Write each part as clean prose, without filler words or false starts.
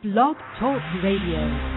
Blog Talk Radio.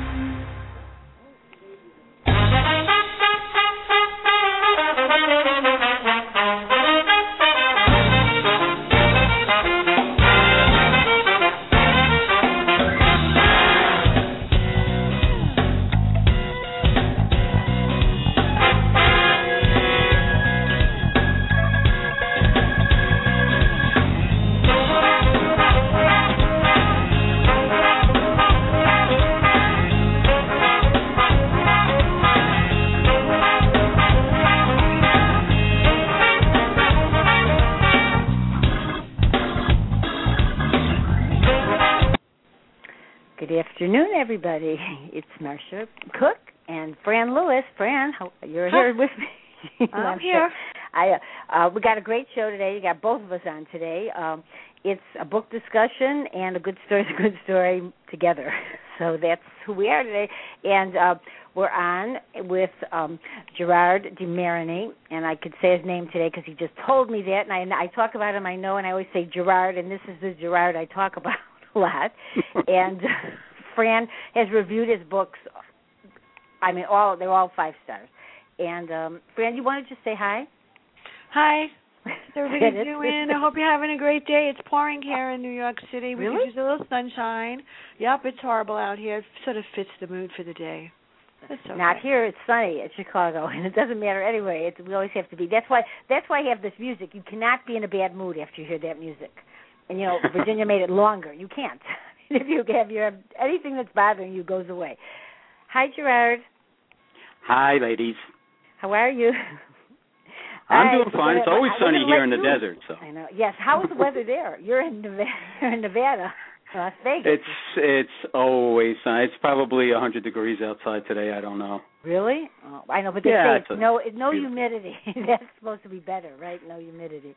Good afternoon, everybody. It's Marcia Cook and Fran Lewis. Fran, you're here with me. I'm here. We got a great show today. You got both of us on today. It's a book discussion and a good story is a good story together. So that's who we are today. And we're on with Gerard de Marigny, and I could say his name today because he just told me that. And I talk about him, I know, and I always say Gerard, and this is the Gerard I talk about a lot. And Fran has reviewed his books. I mean, they're all 5 stars. And Fran, you want to just say hi? Hi. How's everybody doing? I hope you're having a great day. It's pouring here in New York City. We Really? could use a little sunshine. Yep, it's horrible out here. It sort of fits the mood for the day. It's okay. Not here. It's sunny at Chicago, and it doesn't matter anyway. We always have to be. That's why I have this music. You cannot be in a bad mood after you hear that music. And, Virginia made it longer. You can't. If you have anything that's bothering you goes away. Hi, Gerard. Hi, ladies. How are you? I'm doing fine. It's always sunny here in the desert. So I know. Yes. How is the weather there? You're in Nevada, Las Vegas. It's always sunny. It's probably 100 degrees outside today. I don't know. Really? Oh, I know, but they say it's no humidity. That's supposed to be better, right? No humidity.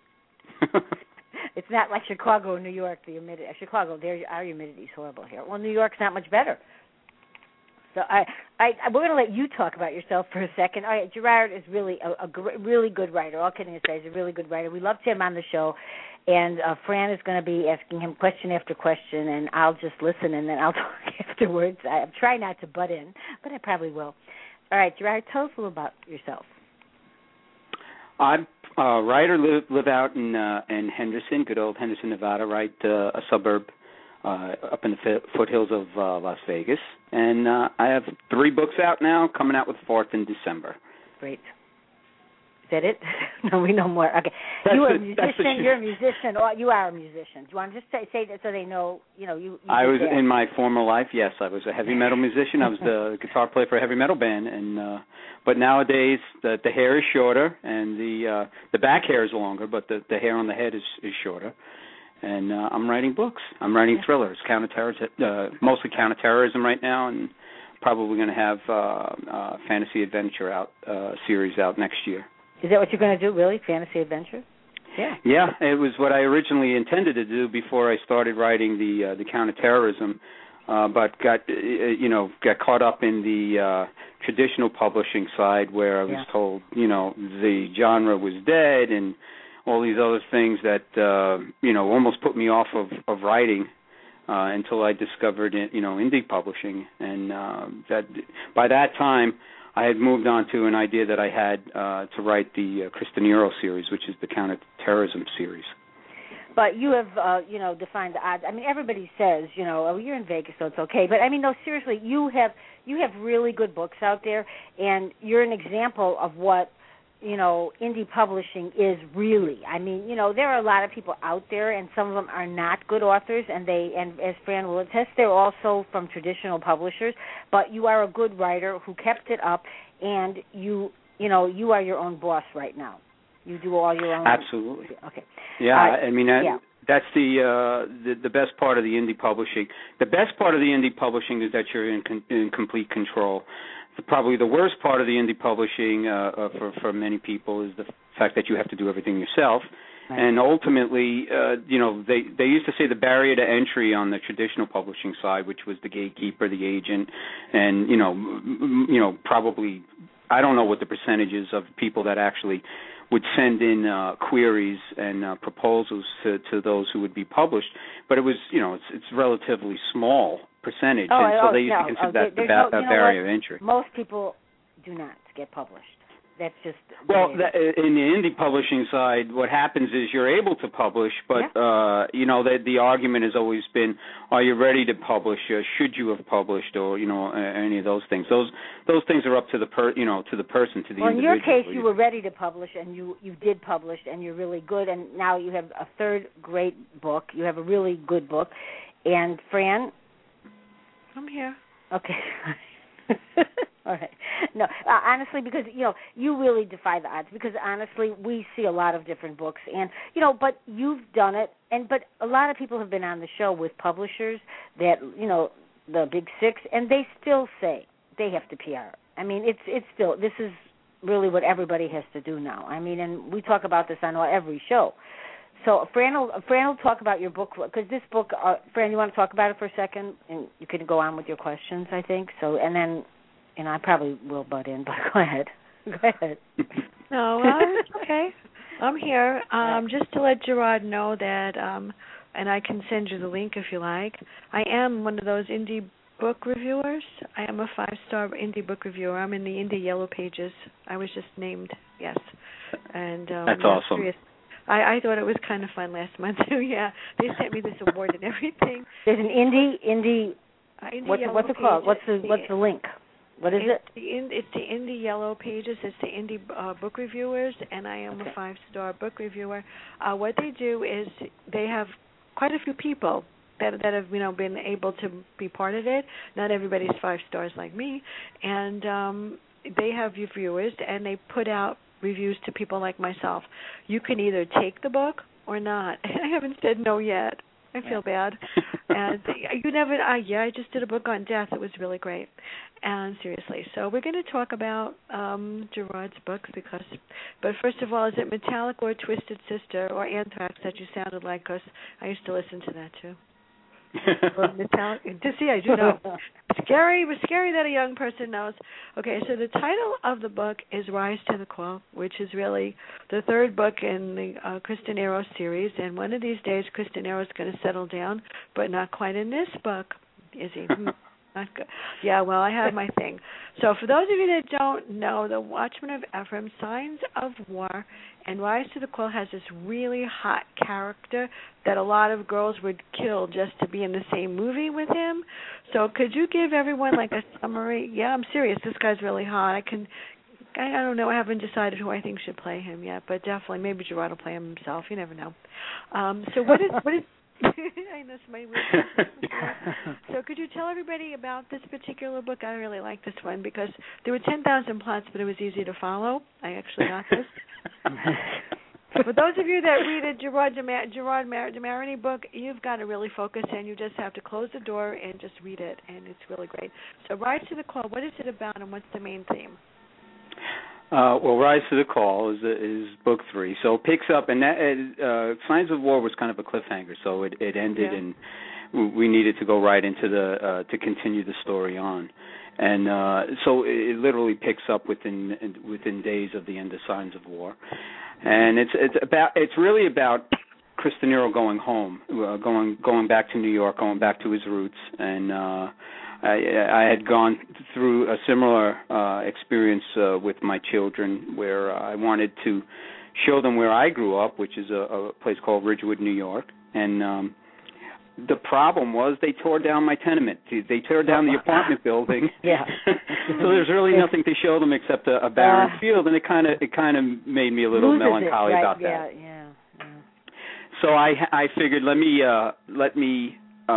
It's not like Chicago or New York, the humidity. Chicago, our humidity is horrible here. Well, New York's not much better. So we're going to let you talk about yourself for a second. All right, Gerard is really a really good writer. All kidding aside, he's a really good writer. We love him on the show. And Fran is going to be asking him question after question, and I'll just listen, and then I'll talk afterwards. I'm trying not to butt in, but I probably will. All right, Gerard, tell us a little about yourself. I'm a writer, live out in Henderson, good old Henderson, Nevada, right, a suburb up in the foothills of Las Vegas. And I have 3 books out now, coming out with 4th in December. Great. Is that it? No, we know more. Okay. You're a musician. Or you are a musician. Do you want to just say that so they know, you I was, in my former life, yes, I was a heavy metal musician. I was the guitar player for a heavy metal band. And but nowadays, the hair is shorter, and the back hair is longer, but the hair on the head is shorter. And I'm writing books. I'm writing thrillers, mostly counterterrorism right now, and probably going to have fantasy adventure series out next year. Is that what you're going to do, really? Fantasy adventure? Yeah. Yeah, it was what I originally intended to do before I started writing the counterterrorism, but got caught up in the traditional publishing side where I was told, the genre was dead and all these other things that, almost put me off of writing until I discovered, indie publishing. And that by that time, I had moved on to an idea that I had to write the Cristianero series, which is the counterterrorism series. But you have, defined the odds. I mean, everybody says, you're in Vegas, so it's okay. But I mean, no, seriously, you have really good books out there, and you're an example of what, indie publishing is really. I mean, there are a lot of people out there, and some of them are not good authors, and as Fran will attest, they're also from traditional publishers. But you are a good writer who kept it up, and you are your own boss right now. You do all your own. Absolutely. Okay. Yeah, that's the best part of the indie publishing. The best part of the indie publishing is that you're in complete control. Probably the worst part of the indie publishing for many people is the fact that you have to do everything yourself. Right. And ultimately, they used to say the barrier to entry on the traditional publishing side, which was the gatekeeper, the agent, and probably I don't know what the percentage is of people that actually would send in queries and proposals to those who would be published, but it was, it's relatively small percentage, and so they used to consider that the barrier of entry. Most people do not get published. That's just in the indie publishing side, what happens is you're able to publish, but the argument has always been, are you ready to publish? Should you have published, or any of those things? Those things are up to the person, to the individual. In your case, you were ready to publish, and you did publish, and you're really good, and now you have a third great book. You have a really good book, and Fran, I'm here. Okay. All right. No, honestly, because you really defy the odds. Because honestly, we see a lot of different books, and but you've done it, but a lot of people have been on the show with publishers that the big six, and they still say they have to PR. I mean, it's still, this is really what everybody has to do now. I mean, and we talk about this on every show. So Fran will talk about your book, because this book, Fran, you want to talk about it for a second, and you can go on with your questions, I think. So, and then, I probably will butt in, but go ahead. No, okay. I'm here. Just to let Gerard know that, and I can send you the link if you like, I am one of those indie book reviewers. I am a 5-star indie book reviewer. I'm in the Indie Yellow Pages. I was just named, yes. And that's awesome. Serious. I thought it was kind of fun last month too. Yeah, they sent me this award and everything. There's an indie what's it called? What's the link? What is it? It's the Indie Yellow Pages. It's the indie book reviewers, and I am a 5-star book reviewer. What they do is they have quite a few people that have been able to be part of it. Not everybody's 5 stars like me, and they have reviewers, and they put out reviews to people like myself. You can either take the book or not. I haven't said no yet. I feel bad. And you never, I just did a book on death. It was really great. And seriously. So we're going to talk about Gerard's books but first of all, is it Metallic or Twisted Sister or Anthrax that you sounded like? Because I used to listen to that too. Metallic. See, I do know. Scary that a young person knows. Okay, so the title of the book is Rise to the Call, which is really the third book in the Kristen Eros series. And one of these days, Kristen Eros is going to settle down, but not quite in this book, is he? Not good. Yeah, well, I have my thing. So for those of you that don't know, The Watchman of Ephraim, Signs of War, and Rise to the Call has this really hot character that a lot of girls would kill just to be in the same movie with him. So could you give everyone like a summary? Yeah, I'm serious. This guy's really hot. I don't know. I haven't decided who I think should play him yet, but definitely maybe Gerard will play him himself. You never know. So what is I know somebody would. So could you tell everybody about this particular book? I really like this one because there were 10,000 plots, but it was easy to follow. I actually got this. For those of you that read a Gerard DeMarini book, you've got to really focus, and you just have to close the door and just read it, and it's really great. So Rise to the Call, what is it about, and what's the main theme? Well, Rise to the Call is book 3. So it picks up, and that, Signs of War was kind of a cliffhanger, so it ended, and we needed to go right into to continue the story on. And so it literally picks up within days of the end of Signs of War. And it's really about Chris De Niro going home, going back to New York, going back to his roots, and I had gone through a similar experience with my children, where I wanted to show them where I grew up, which is a place called Ridgewood, New York, and the problem was they tore down my tenement. They tore down the apartment building. Yeah. So there's really nothing to show them except a barren field, and it kind of made me a little melancholy about that. Yeah. So I figured let me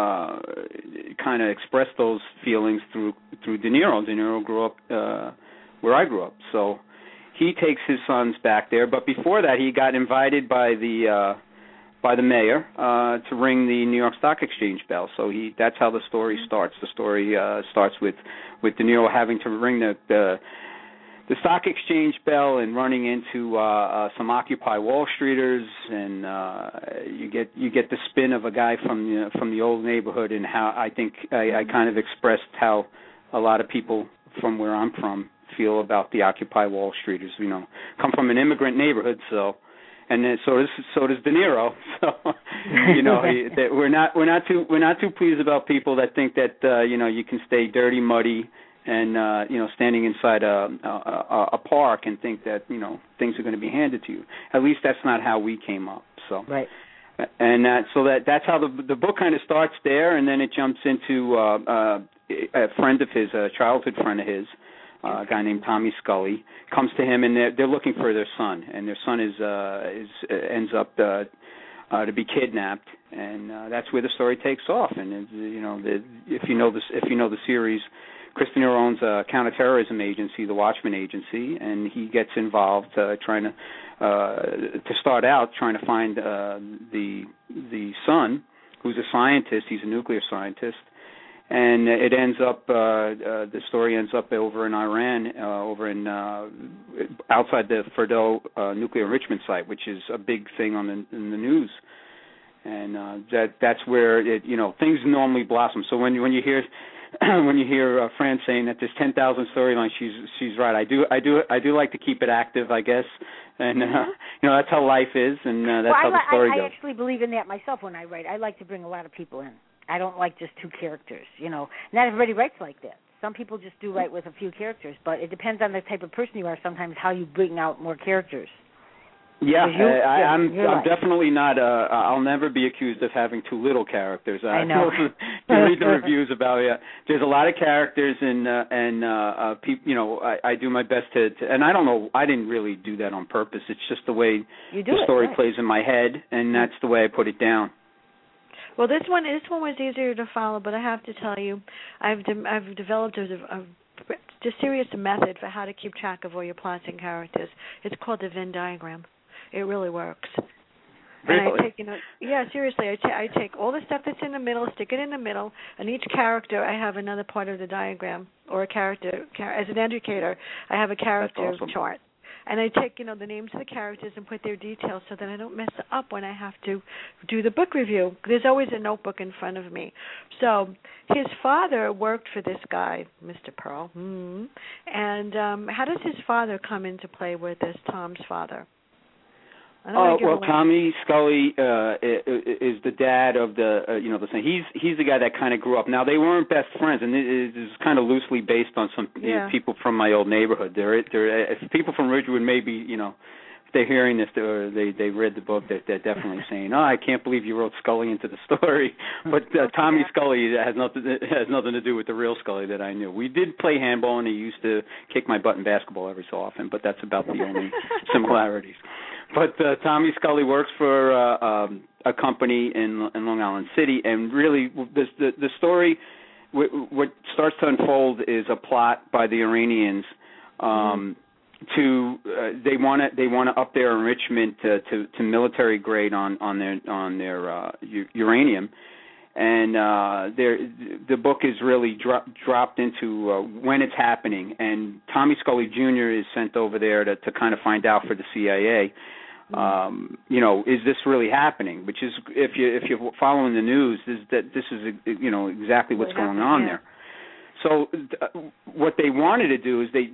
kind of express those feelings through De Niro. De Niro grew up where I grew up, so he takes his sons back there. But before that, he got invited by the mayor to ring the New York Stock Exchange bell. So that's how the story starts. The story starts with De Niro having to ring the stock exchange bell and running into some Occupy Wall Streeters, and you get the spin of a guy from the old neighborhood, and how I think I kind of expressed how a lot of people from where I'm from feel about the Occupy Wall Streeters. Come from an immigrant neighborhood, so and then so does De Niro. So we're not too pleased about people that think that you can stay dirty, muddy, and standing inside a park and think that things are going to be handed to you. At least that's not how we came up. So right. And that's how the book kind of starts there, and then it jumps into a friend of his, a childhood friend of his, a guy named Tommy Scully, comes to him, and they're looking for their son, and their son ends up to be kidnapped, and that's where the story takes off. And if you know the series, Kristen Nero owns a counterterrorism agency, the Watchman Agency, and he gets involved trying to start out trying to find the son, who's a scientist. He's a nuclear scientist. And it ends up. The story ends up over in Iran, outside the Fordow nuclear enrichment site, which is a big thing in the news. And that's where things normally blossom. So when you hear Fran saying that there's 10,000 storylines, she's right. I do like to keep it active, I guess, and that's how life is, and that's how the story goes. I actually believe in that myself when I write. I like to bring a lot of people in. I don't like just two characters, Not everybody writes like that. Some people just do write with a few characters, but it depends on the type of person you are sometimes how you bring out more characters. Yeah, I'm definitely not. I'll never be accused of having too little characters. I know. You read the reviews about it. There's a lot of characters, and people. I do my best to. And I don't know. I didn't really do that on purpose. It's just the way the story plays in my head, and that's the way I put it down. Well, this one was easier to follow, but I have to tell you, I've developed a serious method for how to keep track of all your plots and characters. It's called the Venn diagram. It really works. Really? And I take, seriously, I take all the stuff that's in the middle, stick it in the middle, and each character I have another part of the diagram or a character. As an educator, I have a character chart. And I take, the names of the characters and put their details so that I don't mess up when I have to do the book review. There's always a notebook in front of me. So his father worked for this guy, Mr. Pearl. And how does his father come into play with this, Tom's father? Tommy Scully is the dad of the the son. He's the guy that kind of grew up. Now they weren't best friends, and it is kind of loosely based on some people from my old neighborhood. If people from Ridgewood maybe if they're hearing this or they read the book, they're definitely saying, "Oh, I can't believe you wrote Scully into the story." But Tommy Scully has nothing to do with the real Scully that I knew. We did play handball, and he used to kick my butt in basketball every so often. But that's about the only similarities. But Tommy Scully works for a company in Long Island City, and really the story, what starts to unfold is a plot by the Iranians they want to up their enrichment to military grade on their uranium, and the book is really dropped into when it's happening, and Tommy Scully Jr. is sent over there to kind of find out for the CIA. Is this really happening? Which is, if you're following the news, is that this is exactly what's going on there. So what they wanted to do is they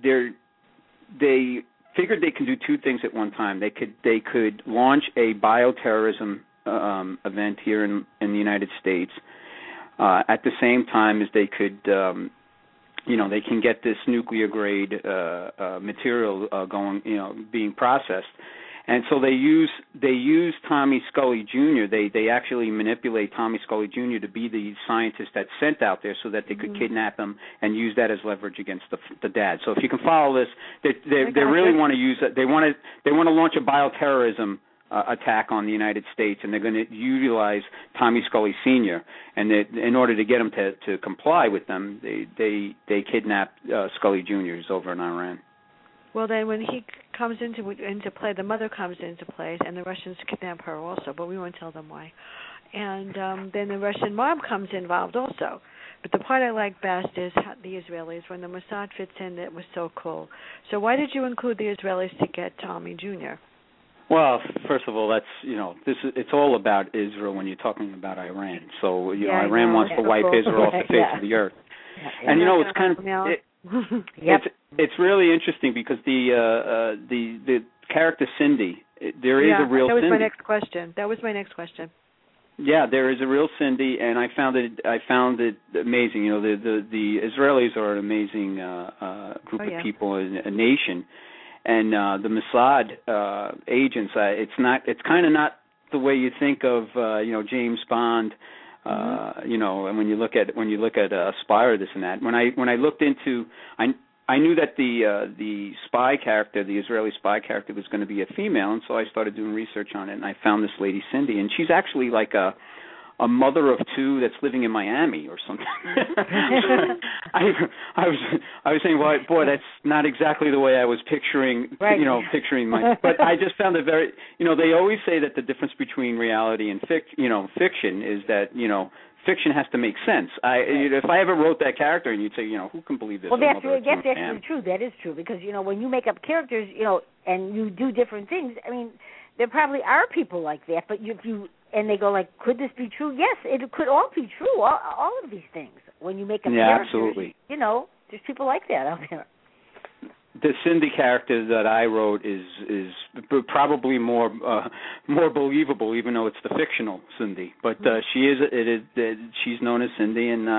figured they could do two things at one time. They could launch a bioterrorism event here in the United States at the same time as they could. They can get this nuclear grade material going, being processed. And so they use Tommy Scully Jr. They actually manipulate Tommy Scully Jr. to be the scientist that's sent out there so that they could kidnap him and use that as leverage against the dad. So if you can follow this, they really want to use it. They want to launch a bioterrorism attack on the United States, and they're going to utilize Tommy Scully Sr. And in order to get him to comply with them, they kidnap Scully Jr. over in Iran. Well, then when he comes into play, the mother comes into play, and the Russians kidnap her also, but we won't tell them why. And then the Russian mob comes involved also. But the part I like best is the Israelis. When the Mossad fits in, that was so cool. So why did you include the Israelis to get Tommy Jr.? Well, first of all, it's all about Israel when you're talking about Iran. So Iran wants to wipe Israel off the face of the earth. Yeah. And it's kind of it's really interesting because the character Cindy there is a real Cindy. That was my next question. Yeah, there is a real Cindy, and I found it amazing. You know, the Israelis are an amazing group of people, a nation, and the Mossad agents. It's kind of not the way you think of James Bond. You know, and when you look at Spire, this and that. When I looked into, I knew that the spy character, the Israeli spy character, was going to be a female, and so I started doing research on it, and I found this lady Cindy, and she's actually like a mother of two that's living in Miami or something. I was saying, well, boy, that's not exactly the way I was picturing, picturing my. But I just found it very, they always say that the difference between reality and fiction is that fiction has to make sense. If I ever wrote that character and you'd say, who can believe this? Well, that's actually true. That is true because when you make up characters, and you do different things. I mean, there probably are people like that, but and they go like, could this be true? Yes, it could all be true. All of these things. When you make up characters, absolutely. There's people like that out there. The Cindy character that I wrote is probably more believable, even though it's the fictional Cindy. But she's known as Cindy, and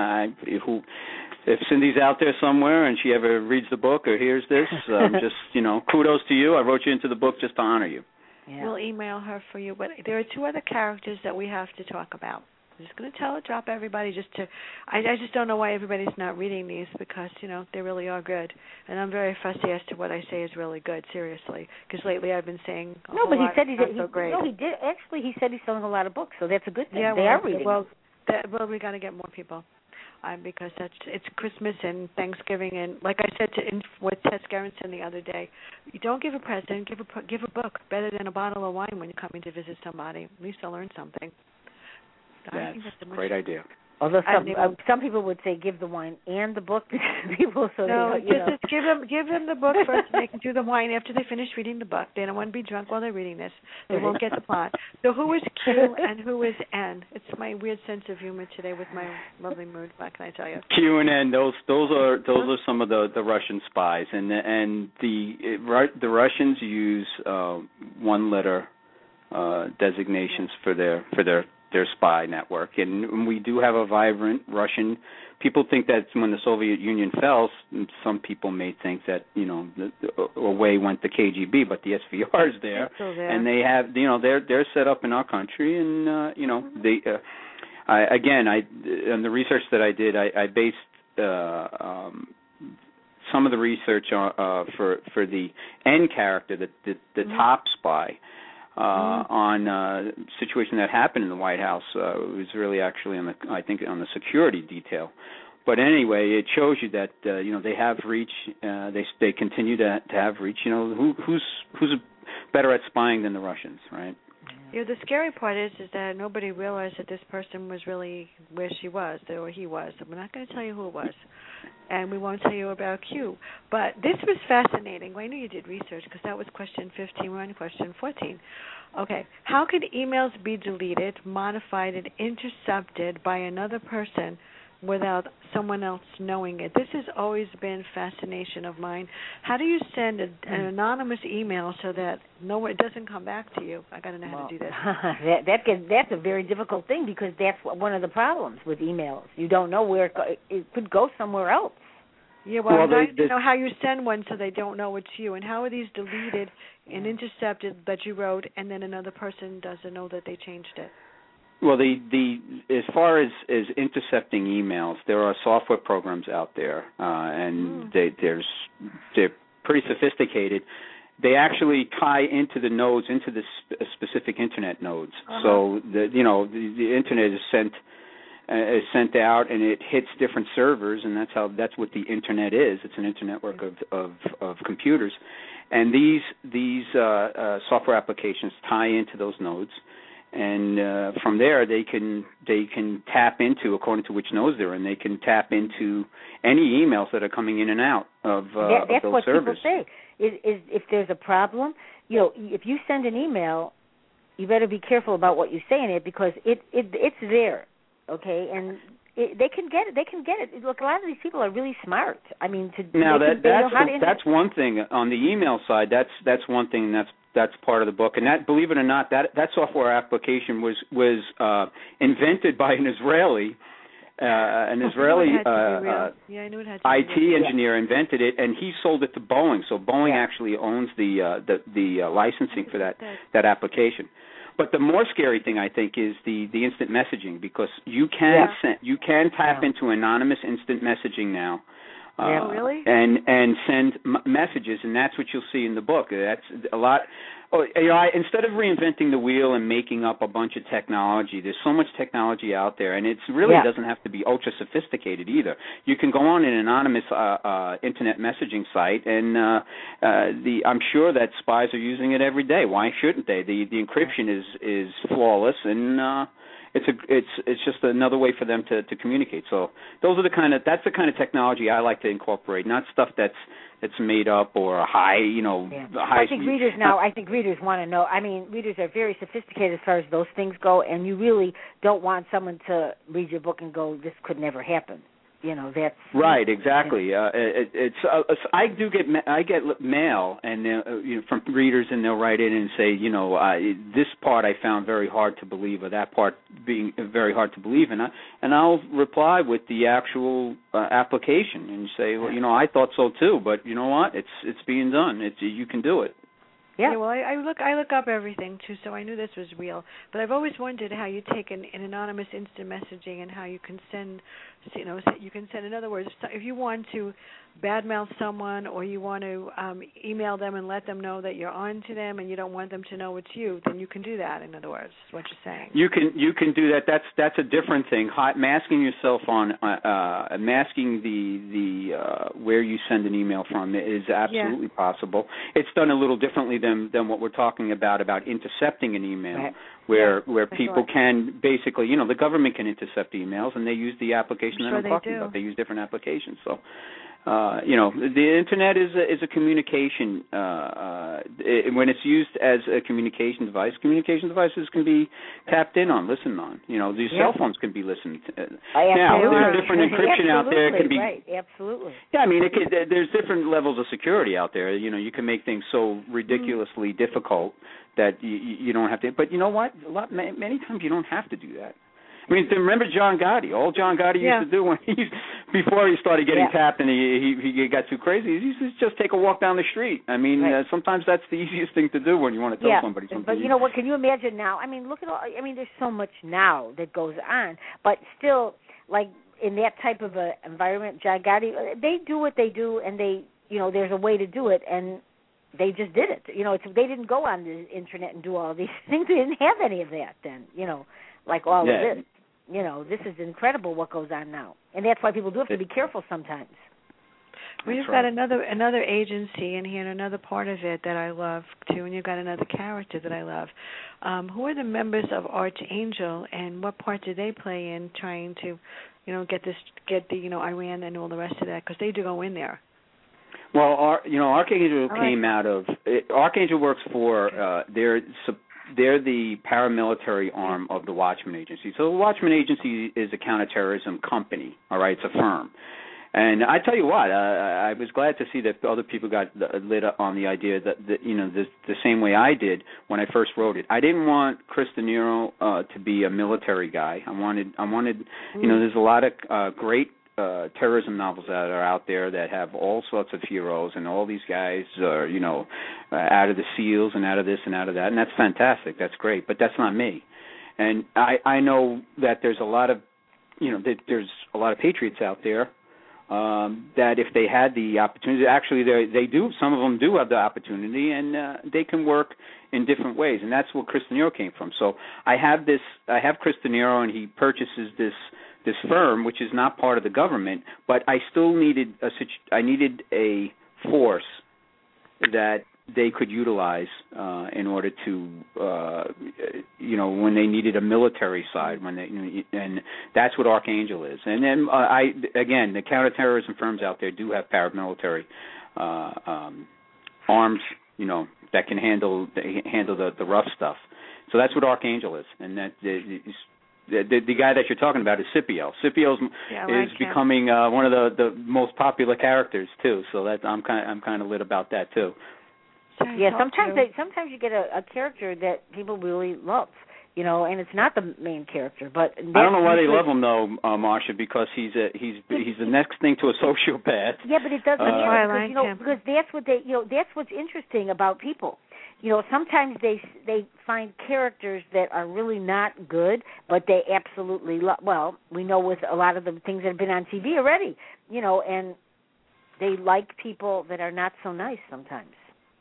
if Cindy's out there somewhere and she ever reads the book or hears this, just kudos to you. I wrote you into the book just to honor you. Yeah. We'll email her for you. But there are two other characters that we have to talk about. I'm just going to drop everybody I just don't know why everybody's not reading these because, they really are good. And I'm very fussy as to what I say is really good, seriously. Because lately I've been saying he said he did. So great. No, he did. Actually, he said he's selling a lot of books, so that's a good thing. Yeah, they are reading. Well, we got to get more people. Because it's Christmas and Thanksgiving, and like I said with Tess Gerritsen the other day, you don't give a present, give a book. Better than a bottle of wine when you're coming to visit somebody. At least they'll learn something. That's a great idea. Although some people would say give the wine and the book to people, just give them the book first. And they can do the wine after they finish reading the book. They don't want to be drunk while they're reading this. They won't get the plot. So who is Q and who is N? It's my weird sense of humor today with my lovely mood. What can I tell you? Q and N. Those are some of the Russian spies, and the Russians use one letter designations for their spy network, and we do have a vibrant Russian. People think that when the Soviet Union fell, some people may think that away went the KGB, but the SVR is there, and they have they're set up in our country, and they on the research that I did, I based some of the research for the N character, the top spy. On a situation that happened in the White House. It was really actually on the security detail. But anyway, it shows you that they have reach. They continue to have reach. Who's better at spying than the Russians, right? Yeah, the scary part is that nobody realized that this person was really where she was or he was. We're not going to tell you who it was. And we won't tell you about Q. But this was fascinating. Well, I knew you did research because that was question 15. We're on question 14. Okay. How could emails be deleted, modified, and intercepted by another person without someone else knowing it? This has always been a fascination of mine. How do you send an anonymous email so that it doesn't come back to you? I got to know how to do this. That's a very difficult thing because that's one of the problems with emails. You don't know where it could go somewhere else. Yeah, well, I don't know how you send one so they don't know it's you. And how are these deleted and intercepted that you wrote and then another person doesn't know that they changed it? Well, as far as intercepting emails, there are software programs out there, and they're pretty sophisticated. They actually tie into the nodes, into the specific internet nodes. So the internet is sent out, and it hits different servers, and that's what the internet is. It's an internetwork of computers, and these software applications tie into those nodes. And from there, they can tap into, according to which nodes they're in, they can tap into any emails that are coming in and out of those servers. That's what people say. Is if there's a problem, if you send an email, you better be careful about what you say in it because it's there, okay? And they can get it. They can get it. Look, a lot of these people are really smart. I mean, that's one thing on the email side. That's one thing. That's part of the book. And that, believe it or not, that software application was invented by an Israeli. IT engineer invented it, and he sold it to Boeing. So Boeing actually owns the licensing for that application. But the more scary thing, I think, is the instant messaging, because you can tap into anonymous instant messaging now. Really? And send messages, and that's what you'll see in the book. That's a lot. Instead of reinventing the wheel and making up a bunch of technology, there's so much technology out there, and it really doesn't have to be ultra sophisticated either. You can go on an anonymous internet messaging site, and I'm sure that spies are using it every day. Why shouldn't they? The encryption is flawless, and it's just another way for them to communicate. So that's the kind of technology I like to incorporate, not stuff that's made up or high. I think readers want to know. I mean, readers are very sophisticated as far as those things go, and you really don't want someone to read your book and go, "This could never happen." That's right. Exactly. I get mail and from readers, and they'll write in and say, this part I found very hard to believe, or that part being very hard to believe, and I'll reply with the actual application and say, well, I thought so too, but you know what? It's being done. You can do it. Yeah. Well, I look up everything too, so I knew this was real. But I've always wondered how you take an anonymous instant messaging and how you can send, in other words, if you want to badmouth someone or you want to email them and let them know that you're on to them and you don't want them to know it's you, then you can do that. In other words, is what you're saying. You can do that. That's a different thing. Masking yourself on masking the where you send an email from is absolutely possible. It's done a little differently than what we're talking about intercepting an email, where people can basically, the government can intercept emails, and they use the application that I'm talking about. They use different applications. So, the internet is a communication. When it's used as a communication devices can be tapped in on, listened on. These cell phones can be listened to. Now, there's different encryption out there. It can be right. Absolutely. Yeah, I mean, there's different levels of security out there. You can make things so ridiculously difficult that you don't have to. But you know what? Many times you don't have to do that. I mean, remember John Gotti? All John Gotti used to do before he started getting tapped and he got too crazy, he used to just take a walk down the street. I mean, sometimes that's the easiest thing to do when you want to tell somebody something. But you know what? Can you imagine now? I mean, look at all. I mean, there's so much now that goes on, but still, like in that type of a environment, John Gotti, they do what they do, and there's a way to do it, and they just did it. They didn't go on the internet and do all these things. They didn't have any of that then. Like all of this. This is incredible what goes on now, and that's why people do have to be careful sometimes. We've got another agency in here, and another part of it that I love too, and you've got another character that I love. Who are the members of Archangel, and what part do they play in trying to, get the Iran and all the rest of that? Because they do go in there. Well, Archangel came out of Archangel works for they're the paramilitary arm of the Watchman Agency. So the Watchman Agency is a counterterrorism company, all right? It's a firm. And I tell you what, I was glad to see that other people got lit up on the idea that the same way I did when I first wrote it. I didn't want Chris De Niro to be a military guy. I wanted there's a lot of great terrorism novels that are out there that have all sorts of heroes, and all these guys are, out of the SEALs and out of this and out of that, and that's fantastic. That's great, but that's not me. And I know that there's a lot of, there's a lot of patriots out there that if they had the opportunity, actually they do. Some of them do have the opportunity, and they can work in different ways, and that's where Chris De Niro came from. So I have Chris De Niro, and he purchases this firm, which is not part of the government, but I still needed a force that they could utilize in order to, when they needed a military side, and that's what Archangel is. And then again, the counterterrorism firms out there do have paramilitary arms, that can handle the rough stuff. So that's what Archangel is, and that the guy that you're talking about is Scipio. Scipio is becoming one of the most popular characters too. So that I'm kind of lit about that too. Yeah, sometimes you get a character that people really love, and it's not the main character. But I don't know why they love him though, Marsha, because he's the next thing to a sociopath. Yeah, but it doesn't matter because that's what that's what's interesting about people. Sometimes they find characters that are really not good, but they absolutely love. Well, we know with a lot of the things that have been on TV already, and they like people that are not so nice sometimes.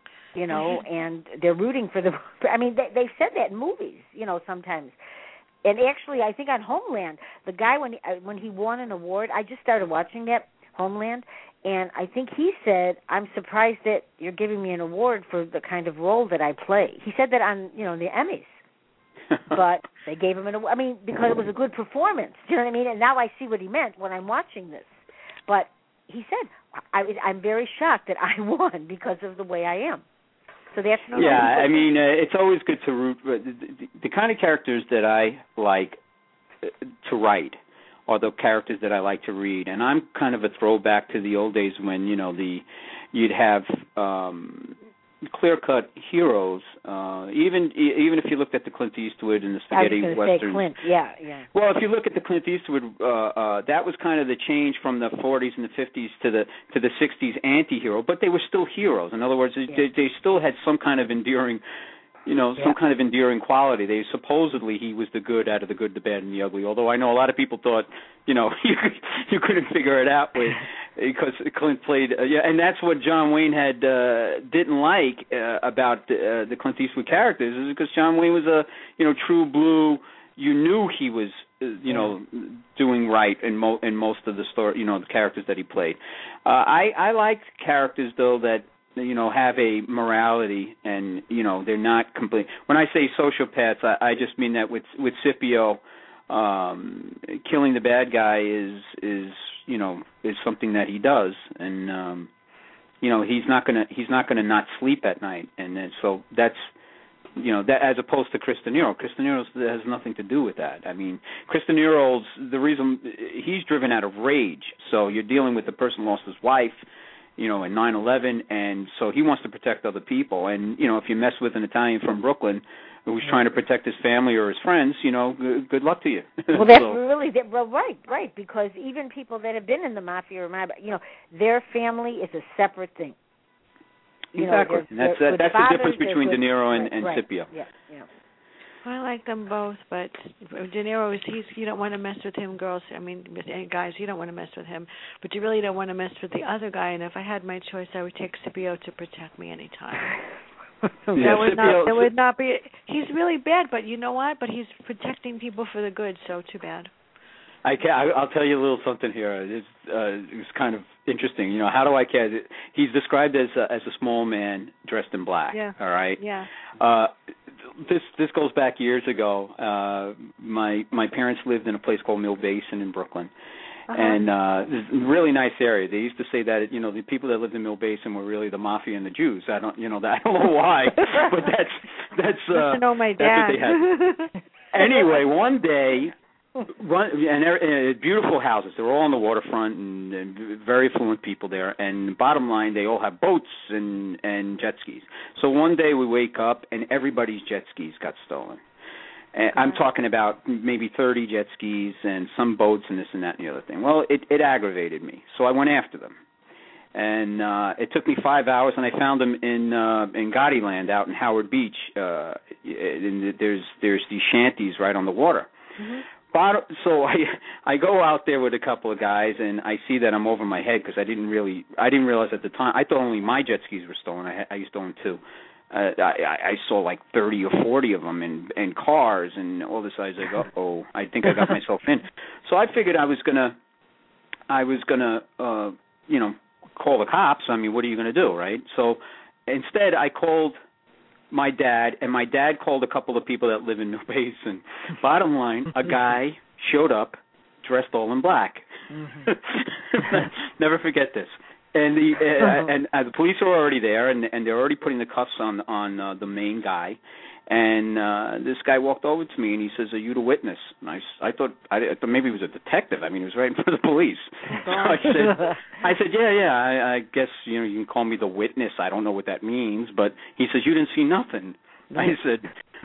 And they're rooting for them. I mean, they've said that in movies, sometimes. And actually, I think on Homeland, the guy, when he won an award, I just started watching that, Homeland, and I think he said, I'm surprised that you're giving me an award for the kind of role that I play. He said that on, the Emmys. But they gave him an award, because it was a good performance. Do you know what I mean? And now I see what he meant when I'm watching this. But he said, I'm very shocked that I won because of the way I am. So that's it's always good to root. The kind of characters that I like to write are the characters that I like to read, and I'm kind of a throwback to the old days when you'd have clear-cut heroes. Even if you looked at the Clint Eastwood and the spaghetti westerns. I was going to say Clint. Yeah. Well, if you look at the Clint Eastwood, that was kind of the change from the 40s and the 50s to the 60s anti-hero, but they were still heroes. In other words, they still had some kind of enduring. Some kind of endearing quality. Supposedly he was the good out of the good, the bad, and the ugly. Although I know a lot of people thought, you couldn't figure it out because Clint played. And that's what John Wayne didn't like about the Clint Eastwood characters, is because John Wayne was a true blue. You knew he was doing right in most of the story. The characters that he played. I liked characters though that have a morality, and they're not complete. When I say sociopaths, I just mean that with Scipio, killing the bad guy is something that he does, and he's not gonna not sleep at night, and then, so that's that, as opposed to Chris De Niro. Chris De Niro has nothing to do with that. I mean, Chris De Niro's the reason he's driven out of rage. So you're dealing with the person who lost his wife. In 9/11, and so he wants to protect other people. And, if you mess with an Italian from Brooklyn who's trying to protect his family or his friends, good luck to you. Well, that's right, because even people that have been in the mafia or their family is a separate thing. Exactly. That's the difference between De Niro and Scipio. Yeah. I like them both, but De Niro you don't want to mess with him, girls. Guys, you don't want to mess with him, but you really don't want to mess with the other guy. And if I had my choice, I would take Scipio to protect me anytime. That would not be. He's really bad, but you know what? But he's protecting people for the good. So too bad. I'll tell you a little something here. It's kind of interesting. How do I care? He's described as a small man dressed in black. Yeah. All right. Yeah. This goes back years ago. My parents lived in a place called Mill Basin in Brooklyn, and it's a really nice area. They used to say that the people that lived in Mill Basin were really the mafia and the Jews. I don't know why, but that's to know my dad. That's what they had. Anyway, one day. And beautiful houses. They're all on the waterfront and very affluent people there. And bottom line, they all have boats and jet skis. So one day we wake up and everybody's jet skis got stolen. And I'm talking about maybe 30 jet skis and some boats and this and that and the other thing. Well, it aggravated me, so I went after them. And it took me 5 hours, and I found them in Gotti Land out in Howard Beach. And there's these shanties right on the water. Mm-hmm. So I go out there with a couple of guys, and I see that I'm over my head because I didn't realize at the time. I thought only my jet skis were stolen. I used to own two. I saw like 30 or 40 of them and cars and all this. I was like, I think I got myself in. So I figured I was gonna call the cops. I mean, what are you gonna do, right? So instead, I called my dad, and my dad called a couple of people that live in New Basin. Bottom line, a guy showed up dressed all in black. Mm-hmm. Never forget this. And the police are already there, and they're already putting the cuffs on the main guy. And this guy walked over to me and he says, "Are you the witness?" And I thought maybe he was a detective. I mean, he was right in front of the police. So I said, yeah. I guess you can call me the witness. I don't know what that means, but he says, "You didn't see nothing." No. I said,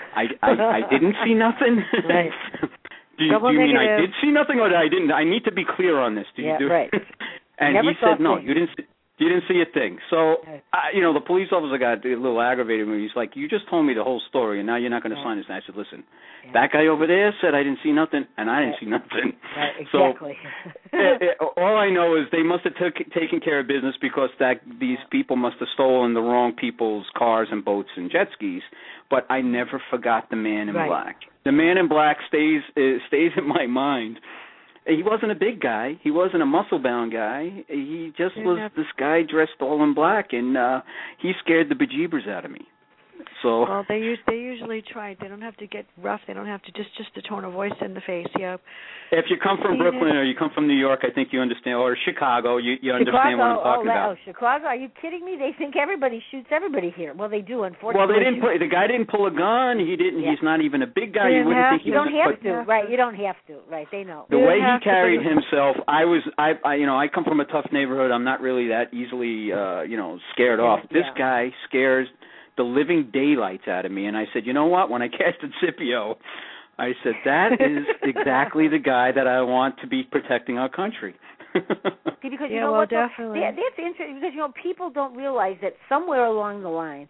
I didn't see nothing. Right. Do you mean I did see nothing, or I didn't? I need to be clear on this. Right. And he said, "No, you didn't see a thing." So, the police officer got a little aggravated with me. He's like, "You just told me the whole story, and now you're not going to sign this." And I said, "Listen, that guy over there said I didn't see nothing, and I didn't see nothing." Right, exactly. So, all I know is they must have taken care of business because these people must have stolen the wrong people's cars and boats and jet skis. But I never forgot the man in black. The man in black stays in my mind. He wasn't a big guy. He wasn't a muscle-bound guy. He just was this guy dressed all in black, and he scared the bejeebers out of me. So well, they usually try. They don't have to get rough. They don't have to just the tone of voice in the face. Yeah. If you come from Brooklyn or you come from New York, I think you understand, or Chicago, you understand what I'm talking about. Oh, Chicago? Are you kidding me? They think everybody shoots everybody here. Well, they do, unfortunately. Well, they didn't. The guy didn't pull a gun. He didn't. Yeah. He's not even a big guy. You wouldn't think he was. You don't have to, right? You don't have to, right? They know. The way he carried himself, I come from a tough neighborhood. I'm not really that easily, scared off. This guy scares the living daylights out of me, and I said, you know what? When I casted Scipio, I said that is exactly the guy that I want to be protecting our country. See, because definitely. That's interesting because people don't realize that somewhere along the line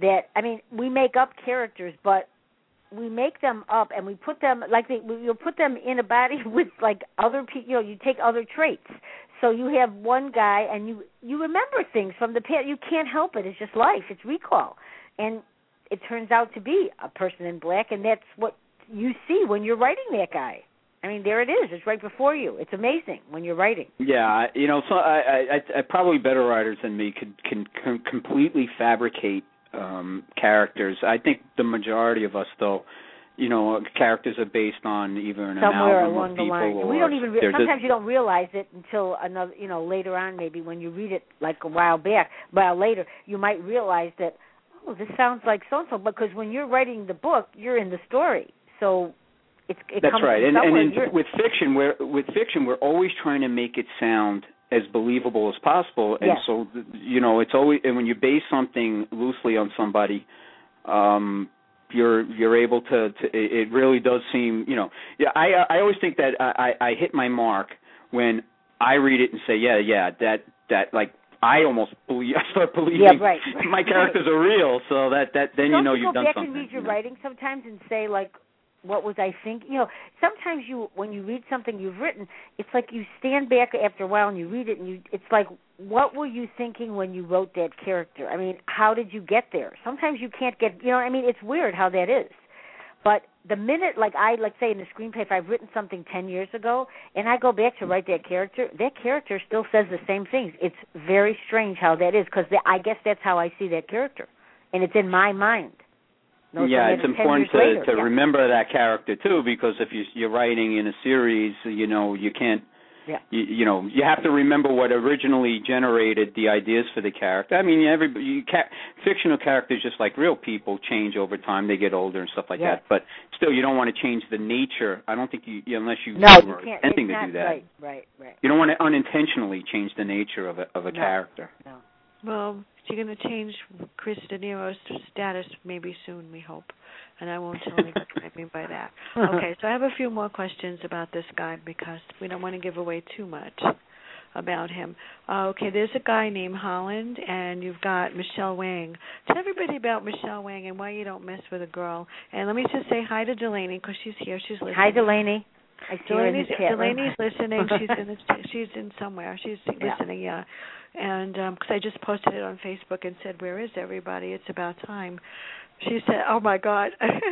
we make up characters, but we make them up and we put them you'll put them in a body with other people. You take other traits. So you have one guy, and you remember things from the past. You can't help it. It's just life. It's recall. And it turns out to be a person in black, and that's what you see when you're writing that guy. I mean, there it is. It's right before you. It's amazing when you're writing. Yeah, so I probably better writers than me can completely fabricate characters. I think the majority of us, though, characters are based on either an somewhere amalgam along of the people line. or we don't even sometimes you don't realize it until another, later on, maybe when you read it a while later, you might realize that, oh, this sounds like so and so. Because when you're writing the book, you're in the story, so it that's comes right. From And with fiction, we're always trying to make it sound as believable as possible, and so it's always, and when you base something loosely on somebody, you're able to it really does seem, I always think that I hit my mark when I read it and say that I almost believe, I start believing my characters are real, so that then you've done something. Don't you go back and read your writing sometimes and say what was I thinking? Sometimes when you read something you've written, it's like you stand back after a while and you read it, and it's like, what were you thinking when you wrote that character? I mean, how did you get there? Sometimes you can't get, it's weird how that is. But the minute, let's say in the screenplay, if I've written something 10 years ago, and I go back to write that character still says the same things. It's very strange how that is, because I guess that's how I see that character, and it's in my mind. It's important to remember that character too, because if you're writing in a series, you can't. Yeah. You have to remember what originally generated the ideas for the character. I mean, fictional characters, just like real people, change over time. They get older and stuff like that. But still, you don't want to change the nature. I don't think unless you were intending to do that. Right. You don't want to unintentionally change the nature of a character. No. Well, you're going to change Chris De Niro's status maybe soon, we hope. And I won't tell you what I mean by that. Okay, so I have a few more questions about this guy because we don't want to give away too much about him. Okay, there's a guy named Holland, and you've got Michelle Wang. Tell everybody about Michelle Wang and why you don't mess with a girl. And let me just say hi to Delaney because she's here. She's listening. Hi, Delaney. Delaney's listening. She's in somewhere. She's listening, yeah. And because I just posted it on Facebook and said, where is everybody? It's about time. She said, oh, my God,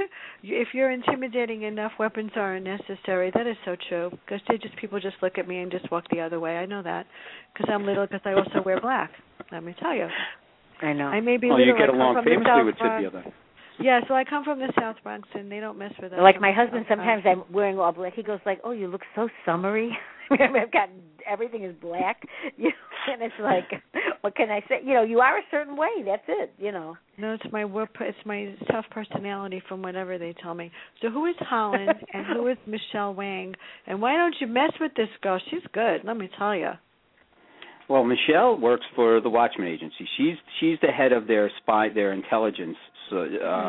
if you're intimidating enough, weapons aren't necessary. That is so true, because people just look at me and just walk the other way. I know that, because I'm little, because I also wear black. Let me tell you. I know. I may be little. You get along famously with Scipio, then. Yeah, so I come from the South Bronx, and they don't mess with us. Like my husband, sometimes I'm wearing all black. He goes oh, you look so summery. I've got everything is black, you know, and it's like, what can I say? You know, you are a certain way. That's it, you know. No, it's my tough personality from whatever they tell me. So who is Holland and who is Michelle Wang? And why don't you mess with this girl? She's good, let me tell you. Well, Michelle works for the Watchman Agency. She's the head of their intelligence. So,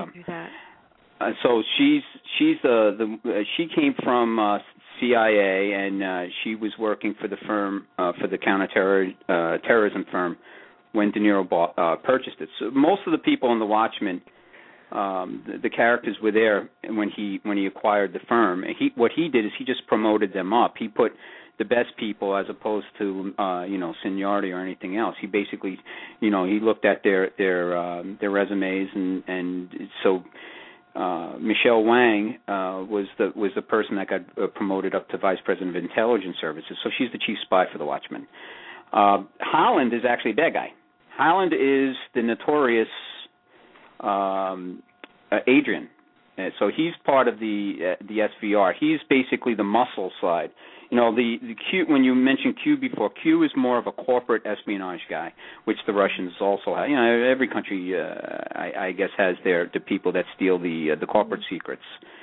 so she came from CIA, and she was working for the firm, for the counterterrorism firm, when De Niro purchased it. So most of the people in the Watchmen, the characters were there when he acquired the firm. And what he did is he just promoted them up. He put the best people as opposed to seniority or anything else. He basically, he looked at their resumes, and so Michelle Wang was the person that got promoted up to Vice President of Intelligence Services. So she's the chief spy for the Watchmen. Holland is actually a bad guy. Holland is the notorious Adrian. So he's part of the SVR. He's basically the muscle side. The Q, when you mentioned Q before, Q is more of a corporate espionage guy, which the Russians also have. Every country, I guess, has the people that steal the corporate secrets.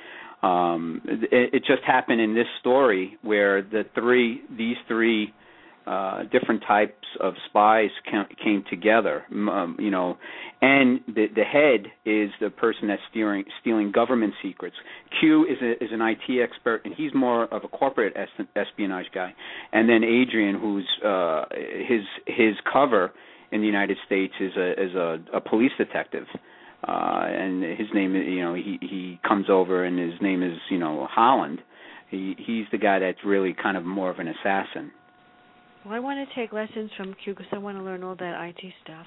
It just happened in this story where these three different types of spies came together, and the head is the person that's stealing government secrets. Q is an IT expert, and he's more of a corporate espionage guy. And then Adrian, who's his cover in the United States is a police detective, and his name, he comes over, and his name is Holland. He's the guy that's really kind of more of an assassin. Well, I want to take lessons from Q because I want to learn all that IT stuff.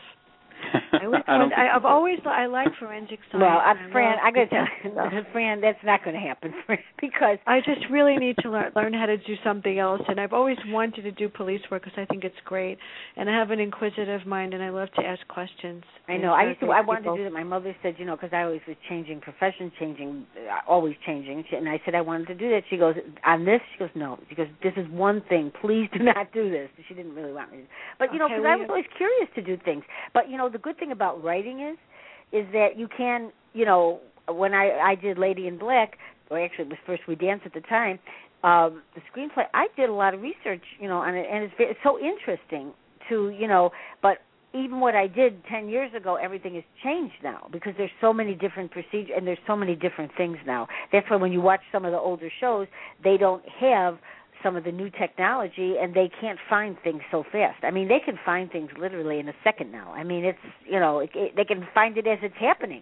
I like forensic science. Well, Fran, I got to tell you, Fran, that's not going to happen, because I just really need to learn how to do something else. And I've always wanted to do police work because I think it's great, and I have an inquisitive mind, and I love to ask questions. I know. I wanted to do that. My mother said, because I always was changing profession, always changing. And I said I wanted to do that. She goes, on this? She goes, no. She goes, this is one thing. Please do not do this. She didn't really want me to. But, because I was always curious to do things. But, the good thing about writing is that you can, when I did Lady in Black, or actually it was First We Dance at the time, the screenplay, I did a lot of research, on it, and it's so interesting to, but even what I did 10 years ago, everything has changed now because there's so many different procedures and there's so many different things now. That's why when you watch some of the older shows, they don't have some of the new technology, and they can't find things so fast. I mean, they can find things literally in a second now. I mean, it's they can find it as it's happening.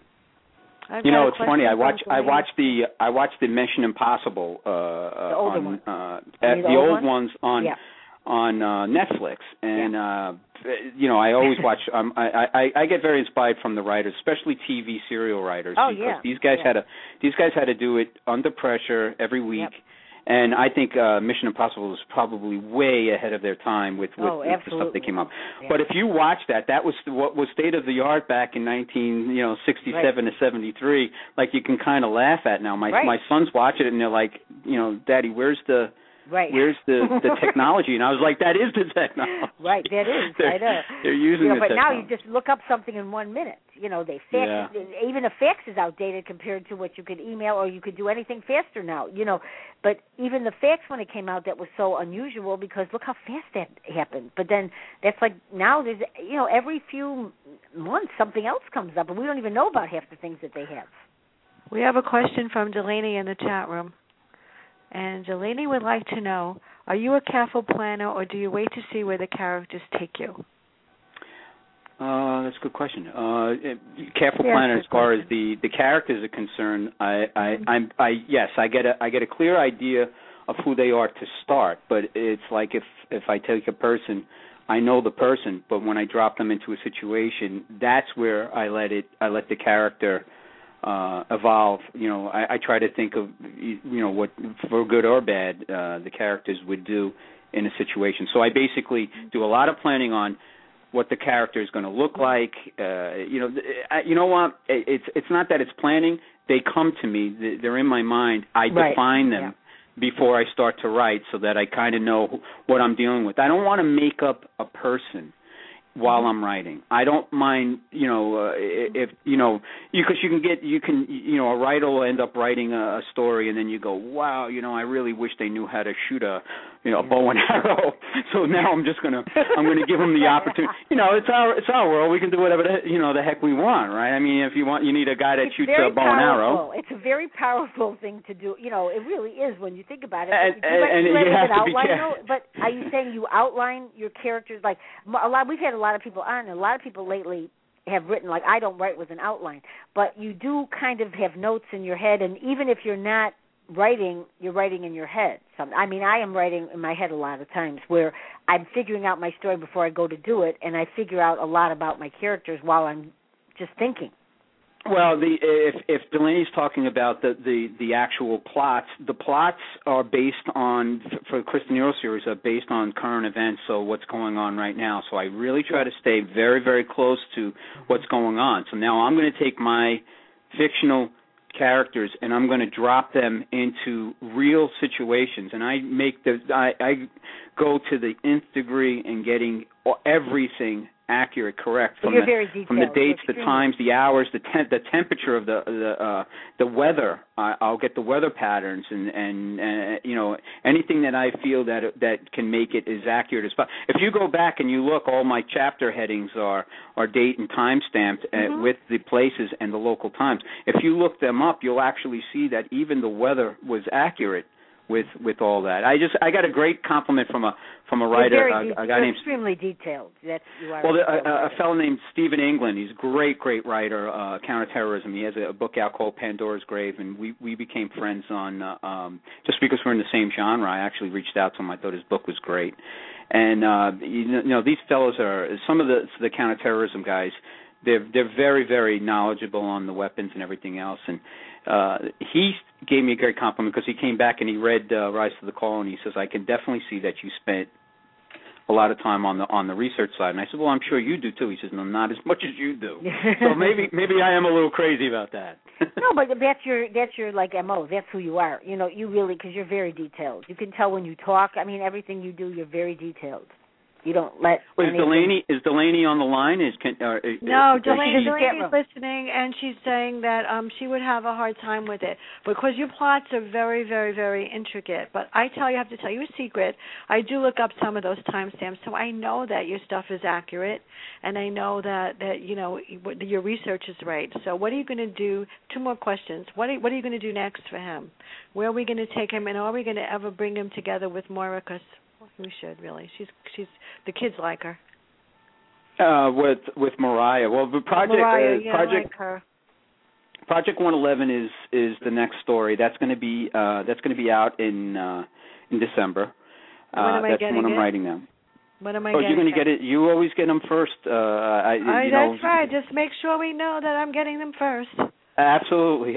It's funny. I watched the Mission Impossible. The older ones. The old ones on Netflix, and I always watch. I get very inspired from the writers, especially TV serial writers, because these guys had to do it under pressure every week. Yep. And I think Mission Impossible was probably way ahead of their time with the stuff they came up. Yeah. But if you watch that was what was state of the art back in 1967 to 73. Like, you can kind of laugh at now. My sons watch it and they're like, Daddy, where's the technology? And I was like, that is the technology. Right, that is. They're using the but technology. now you just look up something in 1 minute. They fax. Yeah. Even a fax is outdated compared to what you could email, or you could do anything faster now. But even the fax, when it came out, that was so unusual because look how fast that happened. But then that's like now there's every few months something else comes up, and we don't even know about half the things that they have. We have a question from Delaney in the chat room. And Delaney would like to know, are you a careful planner, or do you wait to see where the characters take you? That's a good question. Careful planner, as far as the characters are concerned, I get a clear idea of who they are to start. But it's like if I take a person, I know the person, but when I drop them into a situation, that's where I let the character evolve. I try to think of what, for good or bad, the characters would do in a situation. So I basically do a lot of planning on what the character is going to look like. You know what? It's not that it's planning. They come to me. They're in my mind. I define them. before I start to write, so that I kind of know what I'm dealing with. I don't want to make up a person while I'm writing. I don't mind, if because a writer will end up writing a story, and then you go, wow, I really wish they knew how to shoot a bow and arrow. So now I'm gonna give them the opportunity. It's our world. We can do whatever the heck we want, right? I mean, if you want, you need a guy that shoots a bow and arrow. It's a very powerful thing to do. It really is when you think about it. And you have to be careful. But are you saying you outline your characters? Like we've had a lot of people on, and a lot of people lately have written, like, I don't write with an outline, but you do kind of have notes in your head, and even if you're not writing, you're writing in your head. I am writing in my head a lot of times, where I'm figuring out my story before I go to do it, and I figure out a lot about my characters while I'm just thinking. Well, if Delaney's talking about the actual plots, the plots are based on, for the Chris Dinero series, are based on current events, so what's going on right now. So I really try to stay very, very close to what's going on. So now I'm going to take my fictional characters and I'm going to drop them into real situations, and I go to the nth degree in getting everything accurate, correct, from the dates, the times, the hours, the temperature of the weather. I'll get the weather patterns and anything that I feel that can make it as accurate as possible. If you go back and you look, all my chapter headings are date and time stamped with the places and the local times. If you look them up, you'll actually see that even the weather was accurate with all that. I got a great compliment from a writer, a guy named extremely detailed. That's you are. Well, a fellow named Stephen England. He's a great writer, counterterrorism. He has a book out called Pandora's Grave, and we became friends on just because we're in the same genre. I actually reached out to him. I thought his book was great, and these fellows are some of the counterterrorism guys. They're very, very knowledgeable on the weapons and everything else, and he gave me a great compliment because he came back and he read Rise to the Call, and he says, I can definitely see that you spent a lot of time on the research side. And I said, well, I'm sure you do too. He says, no, not as much as you do. So maybe I am a little crazy about that. No, but that's your like MO. That's who you are. You really, because you're very detailed. You can tell when you talk. I mean, everything you do, you're very detailed. You don't let. Is Delaney on the line? No, Delaney's listening, and she's saying that she would have a hard time with it because your plots are very, very, very intricate. But I have to tell you a secret. I do look up some of those timestamps, so I know that your stuff is accurate, and I know that your research is right. So what are you going to do? 2 more questions. What are you going to do next for him? Where are we going to take him, and are we going to ever bring him together with Moira? Because we should really. She's the kids like her. With Mariah. Well, the project like her. Project 111 is the next story. That's going to be out in December. That's when I'm writing them. When am I getting? You're going to get it. You always get them first. That's right. Just make sure we know that I'm getting them first. Absolutely.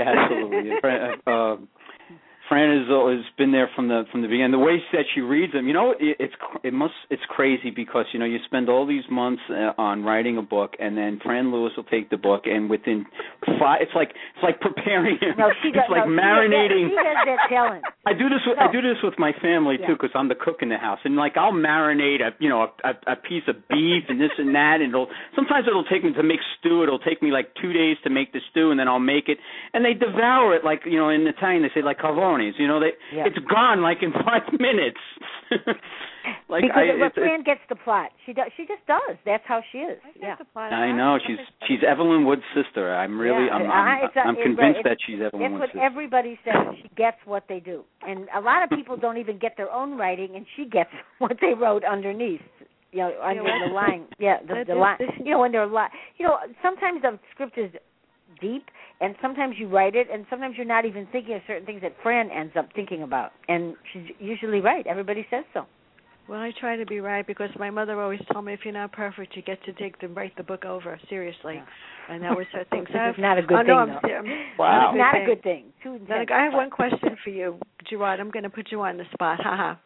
Fran has been there from the beginning. The way that she reads them, it's crazy because you spend all these months on writing a book, and then Fran Lewis will take the book, and within 5, it's like preparing him. No, she does. It's like marinating. She has that talent. I do this with my family too, because I'm the cook in the house, and I'll marinate a piece of beef and this and that, and sometimes it'll take me to make stew. It'll take me 2 days to make the stew, and then I'll make it, and they devour it in Italian they say cavone. It's gone in 5 minutes. Because Fran gets the plot. She does. She just does. That's how she is. I know. She's Evelyn Wood's sister. I'm convinced that she's Evelyn Wood's sister. That's what everybody says. She gets what they do, and a lot of people don't even get their own writing, and she gets what they wrote underneath. Under the line. Yeah, the line. When they're sometimes the script is deep, and sometimes you write it, and sometimes you're not even thinking of certain things that Fran ends up thinking about, and she's usually right. Everybody says so. Well, I try to be right because my mother always told me if you're not perfect, you get to write the book over. Seriously, and that was her thing. So it's not a good thing. Wow, it's not a good thing. I have one question for you, Gerard. I'm going to put you on the spot.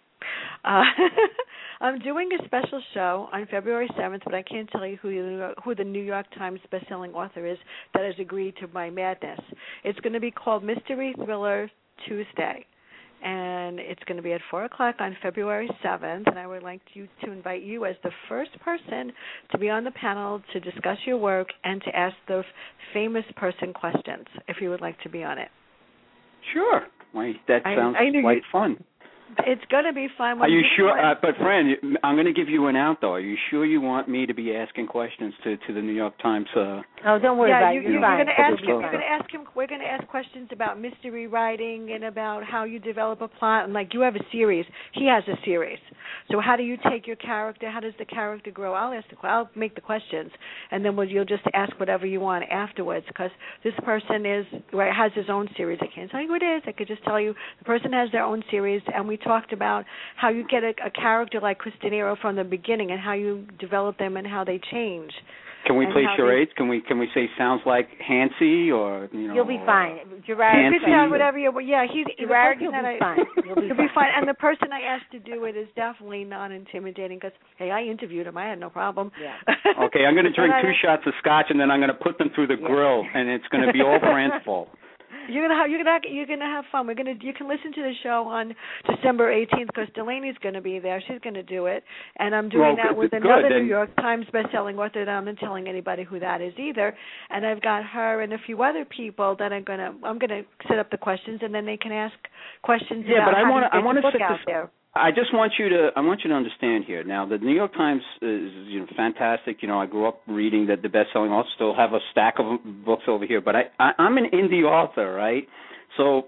I'm doing a special show on February 7th, but I can't tell you who the New York Times bestselling author is that has agreed to my madness. It's going to be called Mystery Thriller Tuesday. and it's going to be at 4 o'clock on February 7th, and I would like to invite you as the first person to be on the panel to discuss your work and to ask the famous person questions, if you would like to be on it. Sure. That sounds quite fun. It's going to be fun. Are you sure? But, friend, I'm going to give you an out, though. Are you sure you want me to be asking questions to the New York Times? Oh, don't worry about it. You're going to ask him. We're going to ask questions about mystery writing and about how you develop a plot. And like you have a series, he has a series. So how do you take your character? How does the character grow? I'll make the questions, and then you'll just ask whatever you want afterwards. Because this person has his own series. I can't tell you who it is. I could just tell you the person has their own series, and we talked about how you get a character like Chris De Niro from the beginning and how you develop them and how they change. Can we play charades? Can we say sounds like Hansi or You'll be fine. Gerard, you can sound whatever you. Yeah, Gerard. You'll be fine. You'll be fine. And the person I asked to do it is definitely not intimidating because I interviewed him. I had no problem. Yeah. Okay, I'm going to drink 2 shots of scotch and then I'm going to put them through the grill and it's going to be all Brand's fault. You're gonna have fun. You can listen to the show on December 18th because Delaney's going to be there. She's going to do it, and I'm doing that with another New York Times bestselling author that I'm not telling anybody who that is either. And I've got her and a few other people that I'm gonna set up the questions, and then they can ask questions. Yeah, about but I want to set this out there. I just want you to understand here. Now, the New York Times is fantastic. I grew up reading the best-selling authors. Still have a stack of books over here, but I'm an indie author, right? So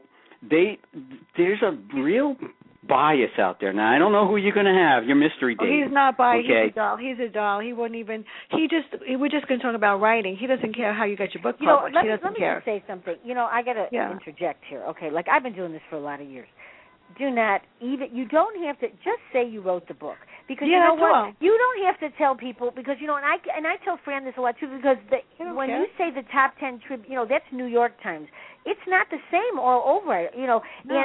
there's a real bias out there. Now, I don't know who you're going to have. Your mystery date. He's not biased. Okay. He's a doll. He wouldn't even. We're just going to talk about writing. He doesn't care how you get your book published. He doesn't care. Let me just say something. I got to interject here. Okay, like I've been doing this for a lot of years. You don't have to just say you wrote the book because you know what? All. You don't have to tell people because and I tell Fran this a lot too because when you say the top 10 that's New York Times. It's not the same all over, No.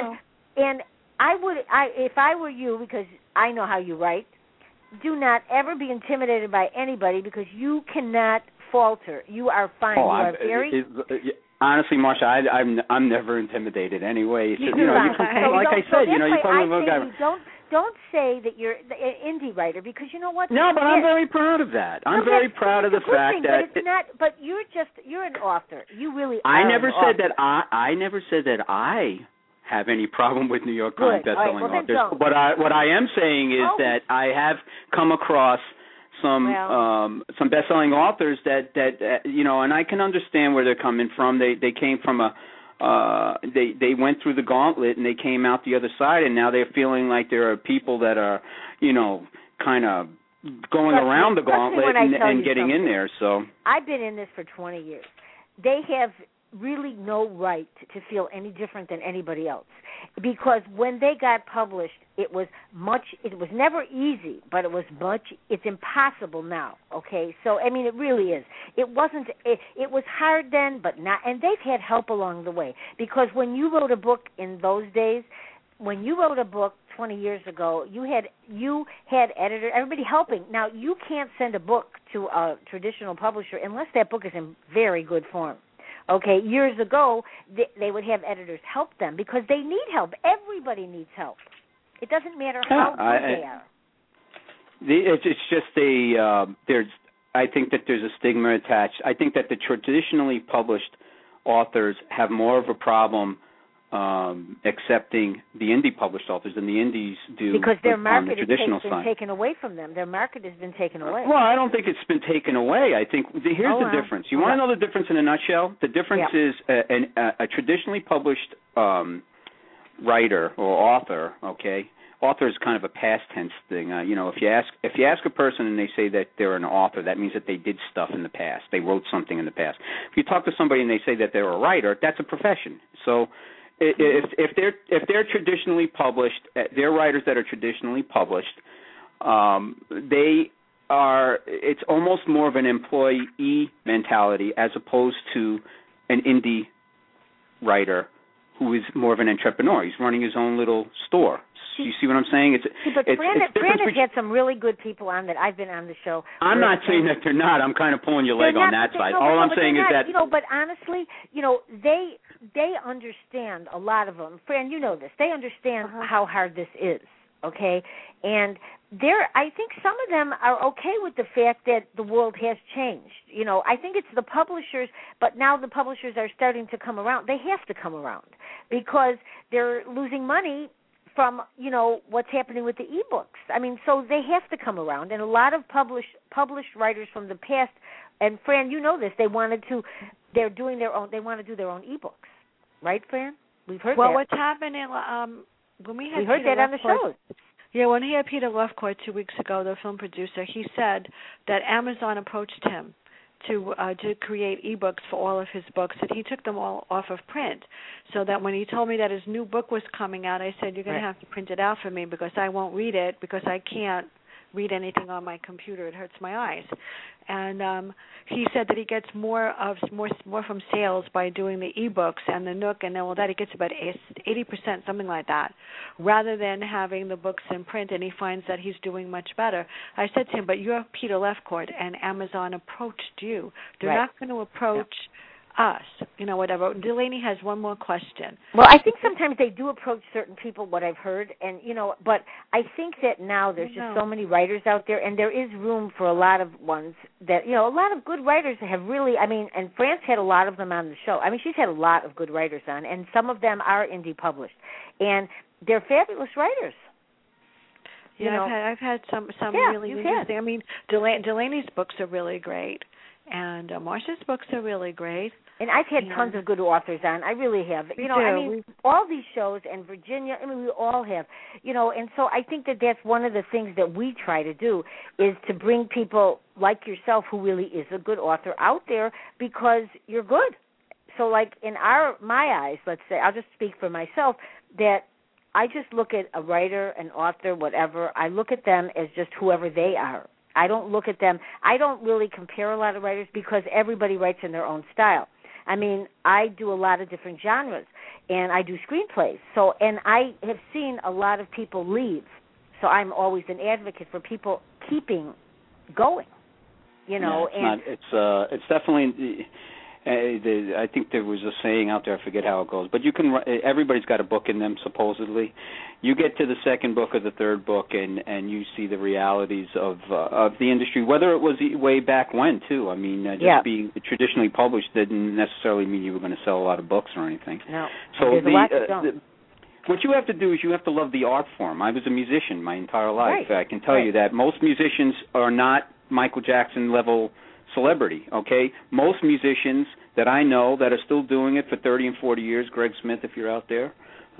And if I were you, because I know how you write, do not ever be intimidated by anybody because you cannot falter. You are fine. You are very. Honestly, Marsha, I'm never intimidated anyway. You like I said, you talk about guy. Don't say that you're an indie writer because you know what? No, but I'm very proud of that. I'm very proud of the fact that. But it's not. But you're an author. You really are. I never said that. I never said that I have any problem with New York Times bestselling authors. What I am saying is that I have come across some best-selling authors that and I can understand where they're coming from. They came from they went through the gauntlet and they came out the other side, and now they're feeling like there are people that are kind of going around the gauntlet and getting in there. So I've been in this for 20 years. They have really no right to feel any different than anybody else because when they got published it was never easy, but it's impossible now. Okay, so I mean it really is. It was hard then, but not, and they've had help along the way because when you wrote a book in those days, when you wrote a book 20 years ago, you had editor, everybody helping. Now you can't send a book to a traditional publisher unless that book is in very good form. Okay, years ago, they would have editors help them because they need help. Everybody needs help. It doesn't matter how good they are. It's just I think that there's a stigma attached. I think that the traditionally published authors have more of a problem accepting the indie published authors than the indies do because their market has been taken away from them. Their market has been taken away. Well, I don't think it's been taken away. I think here's the difference. You want to know the difference in a nutshell? The difference is a traditionally published writer or author. Okay, author is kind of a past tense thing. If you ask a person and they say that they're an author, that means that they did stuff in the past. They wrote something in the past. If you talk to somebody and they say that they're a writer, that's a profession. So if they're traditionally published, they're writers that are traditionally published. They are. It's almost more of an employee mentality as opposed to an indie writer who is more of an entrepreneur. He's running his own little store. You see what I'm saying? But Brandon's had some really good people on that I've been on the show. I'm not saying that they're not. I'm kind of pulling your leg on that side. All I'm saying is that. But honestly, they understand, a lot of them. Fran, you know this. They understand how hard this is, okay? And I think some of them are okay with the fact that the world has changed. You know, I think it's the publishers, but now the publishers are starting to come around. They have to come around because they're losing money from, you know, what's happening with the e-books. I mean, so they have to come around. And a lot of published writers from the past, and Fran, you know this, they want to do their own e-books. Right, Fran? We've heard that. Well, what's happening, when we heard that on the show. Yeah, when he had Peter Lefcourt 2 weeks ago, the film producer, he said that Amazon approached him to create ebooks for all of his books, and he took them all off of print. So that when he told me that his new book was coming out, I said, you're going to have to print it out for me because I won't read it because I can't read anything on my computer. It hurts my eyes. And he said that he gets more from sales by doing the ebooks and the Nook and all that. He gets about 80%, something like that, rather than having the books in print, and he finds that he's doing much better. I said to him, but you're Peter Lefcourt, and Amazon approached you. They're not going to approach us, you know, whatever. Delaney has one more question. Well, I think sometimes they do approach certain people, what I've heard, and, you know, but I think that now there's just so many writers out there, and there is room for a lot of ones that, you know, a lot of good writers have really, I mean, and France had a lot of them on the show. I mean, she's had a lot of good writers on, and some of them are indie published, and they're fabulous writers. Yeah, I've had some really interesting. I mean, Delaney's books are really great, and Marsha's books are really great. And I've had tons of good authors on. I really have. You know, I mean, all these shows, and Virginia, I mean, we all have. You know, and so I think that that's one of the things that we try to do is to bring people like yourself who really is a good author out there because you're good. So, like, in my eyes, let's say, I'll just speak for myself, that I just look at a writer, an author, whatever, I look at them as just whoever they are. I don't look at them, I don't really compare a lot of writers because everybody writes in their own style. I mean, I do a lot of different genres, and I do screenplays. So, and I have seen a lot of people leave. So I'm always an advocate for people keeping going. You know, it's definitely. I think there was a saying out there. I forget how it goes, but you can. Everybody's got a book in them, supposedly. You get to the second book or the third book, and you see the realities of the industry. Whether it was way back when, too. I mean, just being traditionally published didn't necessarily mean you were going to sell a lot of books or anything. No. So what you have to do is you have to love the art form. I was a musician my entire life. Right. I can tell you that most musicians are not Michael Jackson level celebrity, okay? Most musicians that I know that are still doing it for 30 and 40 years, Greg Smith, if you're out there,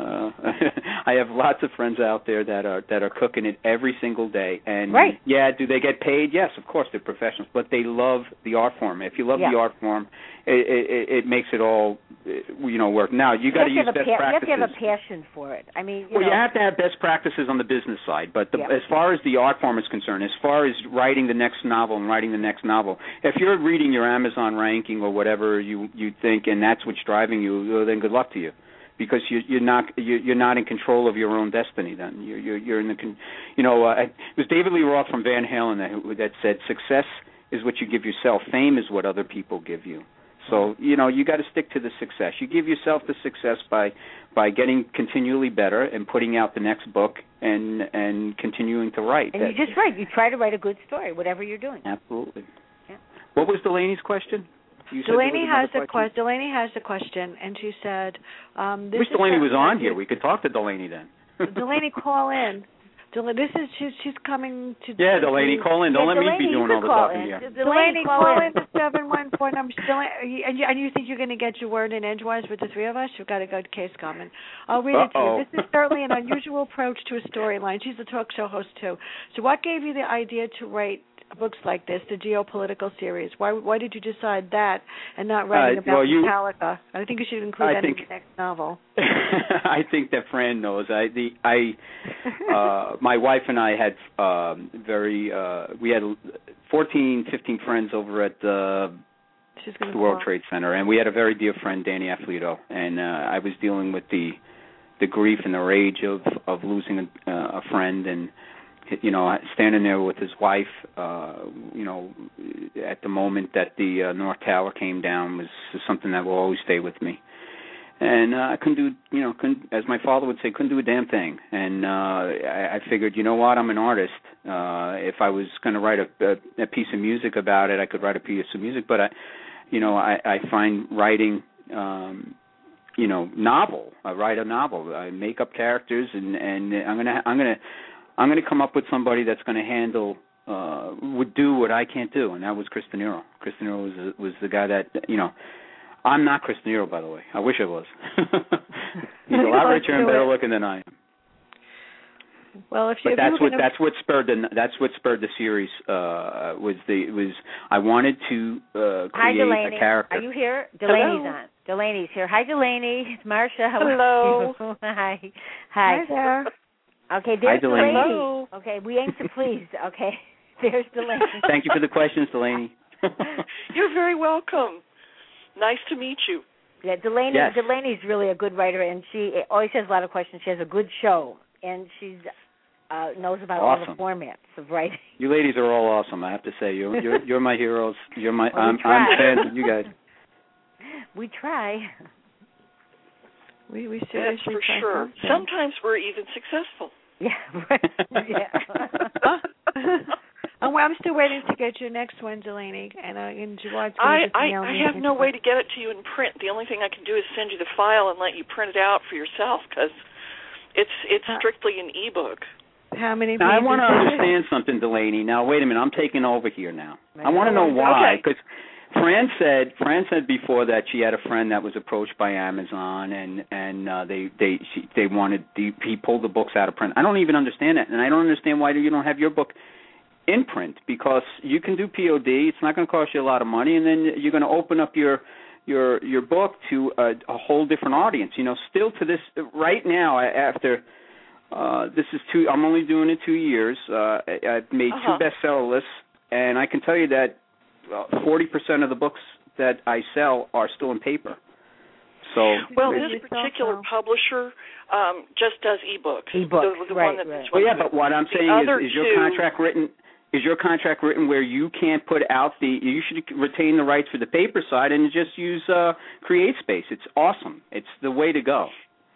I have lots of friends out there that are cooking it every single day. And do they get paid? Yes, of course, they're professionals, but they love the art form. If you love the art form, it makes it all, work. Now, you got to use best practices. You have to have a passion for it. I mean, you have to have best practices on the business side, but as far as the art form is concerned, as far as writing the next novel, if you're reading your Amazon ranking or whatever you think, and that's what's driving you, then good luck to you. Because you're not in control of your own destiny. Then you're in the it was David Lee Roth from Van Halen that said success is what you give yourself. Fame is what other people give you. So you got to stick to the success. You give yourself the success by getting continually better and putting out the next book and continuing to write. And you just write. You try to write a good story, whatever you're doing. Absolutely. Yeah. What was Delaney's question? Delaney has a question, and she said, wish Delaney was on here. We could talk to Delaney then. Delaney, call in. She's coming to. Yeah, Delaney, call in. Don't let me be doing all the talking here. Delaney, call in the 714 number. And you think you're going to get your word in edgewise with the three of us? You've got a good case coming. I'll read it to you. This is certainly an unusual approach to a storyline. She's a talk show host too. So, what gave you the idea to write books like this, the geopolitical series? Why did you decide that and not writing about Metallica? I think you should include that in the next novel. I think that Fran knows. My wife and I had we had 14, 15 friends over at the World Trade Center, and we had a very dear friend, Danny Afflito, and I was dealing with the grief and the rage of losing a friend, and standing there with his wife, at the moment that the North Tower came down was something that will always stay with me. And I couldn't as my father would say, couldn't do a damn thing. And I figured, you know what, I'm an artist. If I was going to write a piece of music about it, I could write a piece of music. But I find writing, novel. I write a novel. I make up characters, and I'm gonna come up with somebody that's going to handle. Would do what I can't do, and that was Chris De Niro. Chris De Niro was the guy that I'm not Chris De Niro, by the way. I wish I was. He's a lot richer and better looking than I am. Well, that's what spurred the series. I wanted to create a character. Are you here? Delaney's on. Delaney's here. Hi, Delaney. It's Marcia. Hello. Hi. Hi there. Okay, there's Delaney. Hello. Okay, we aim to please. Okay, there's Delaney. Thank you for the questions, Delaney. You're very welcome. Nice to meet you. Yeah, Delaney. Yes. Delaney's really a good writer, and she always has a lot of questions. She has a good show, and she's knows about all the formats of writing. You ladies are all awesome. I have to say, you're my heroes. I'm fans of you guys. We try. We That's for sure. Sometimes we're even successful. Yeah. Right. Yeah. Well, I'm still waiting to get your next one, Delaney, and Gerard's going to email me. I have no way to get it to you in print. The only thing I can do is send you the file and let you print it out for yourself, because it's strictly an ebook. How many? Now, I want to understand something, Delaney. Now, wait a minute. I'm taking over here now. I want to know why, because Fran said before that she had a friend that was approached by Amazon, and they wanted he pulled the books out of print. I don't even understand that, and I don't understand why you don't have your book in print, because you can do POD. It's not going to cost you a lot of money, and then you're going to open up your book to a whole different audience. Still to this right now, after this is I'm only doing it 2 years. I've made 2 bestseller lists, and I can tell you that 40% of the books that I sell are still in paper. So, this particular publisher just does ebooks. Ebooks, right. Well, yeah, but what I'm saying is your contract written? Is your contract written where you can't put out you should retain the rights for the paper side and just use CreateSpace? It's awesome. It's the way to go.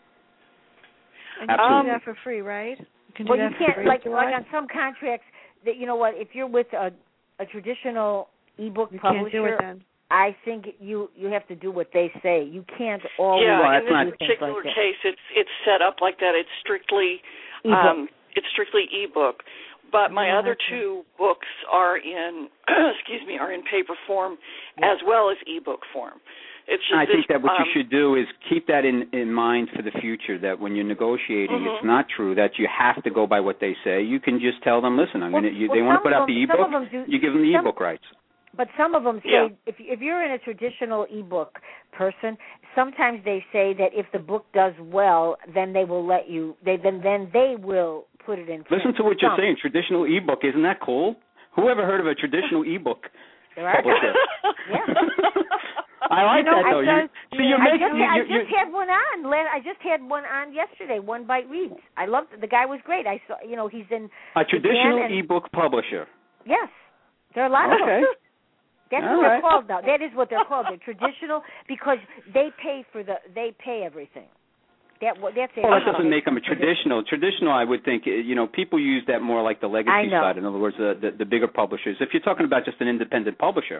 And you can do that for free, right? You can't, like on some contracts, that if you're with a traditional ebook publisher, can't do it then. I think you have to do what they say. You can't always. Yeah, in this particular case, it's set up like that. It's strictly ebook. But my other 2 books are in paper form as well as ebook form. It's just I think that what you should do is keep that in mind for the future, that when you're negotiating, it's not true that you have to go by what they say. You can just tell them, listen, they want to put out the ebook, you give them the ebook rights. But some of them say, if you're in a traditional ebook person, sometimes they say that if the book does well, then they will let you. Then they will put it in print. Listen to what you're saying. Traditional ebook, isn't that cool? Who ever heard of a traditional ebook publisher? Yeah. I like that though. I just had one on. I just had one on yesterday. One Bite Reads. I loved it. The guy was great. I saw. He's in a traditional ebook publisher. Yes, there are a lot of them. That's what they're called now. That is what they're called. They're traditional because they pay everything. That's it. Well, that doesn't make them a traditional. Traditional, I would think, people use that more like the legacy side. In other words, the bigger publishers. If you're talking about just an independent publisher,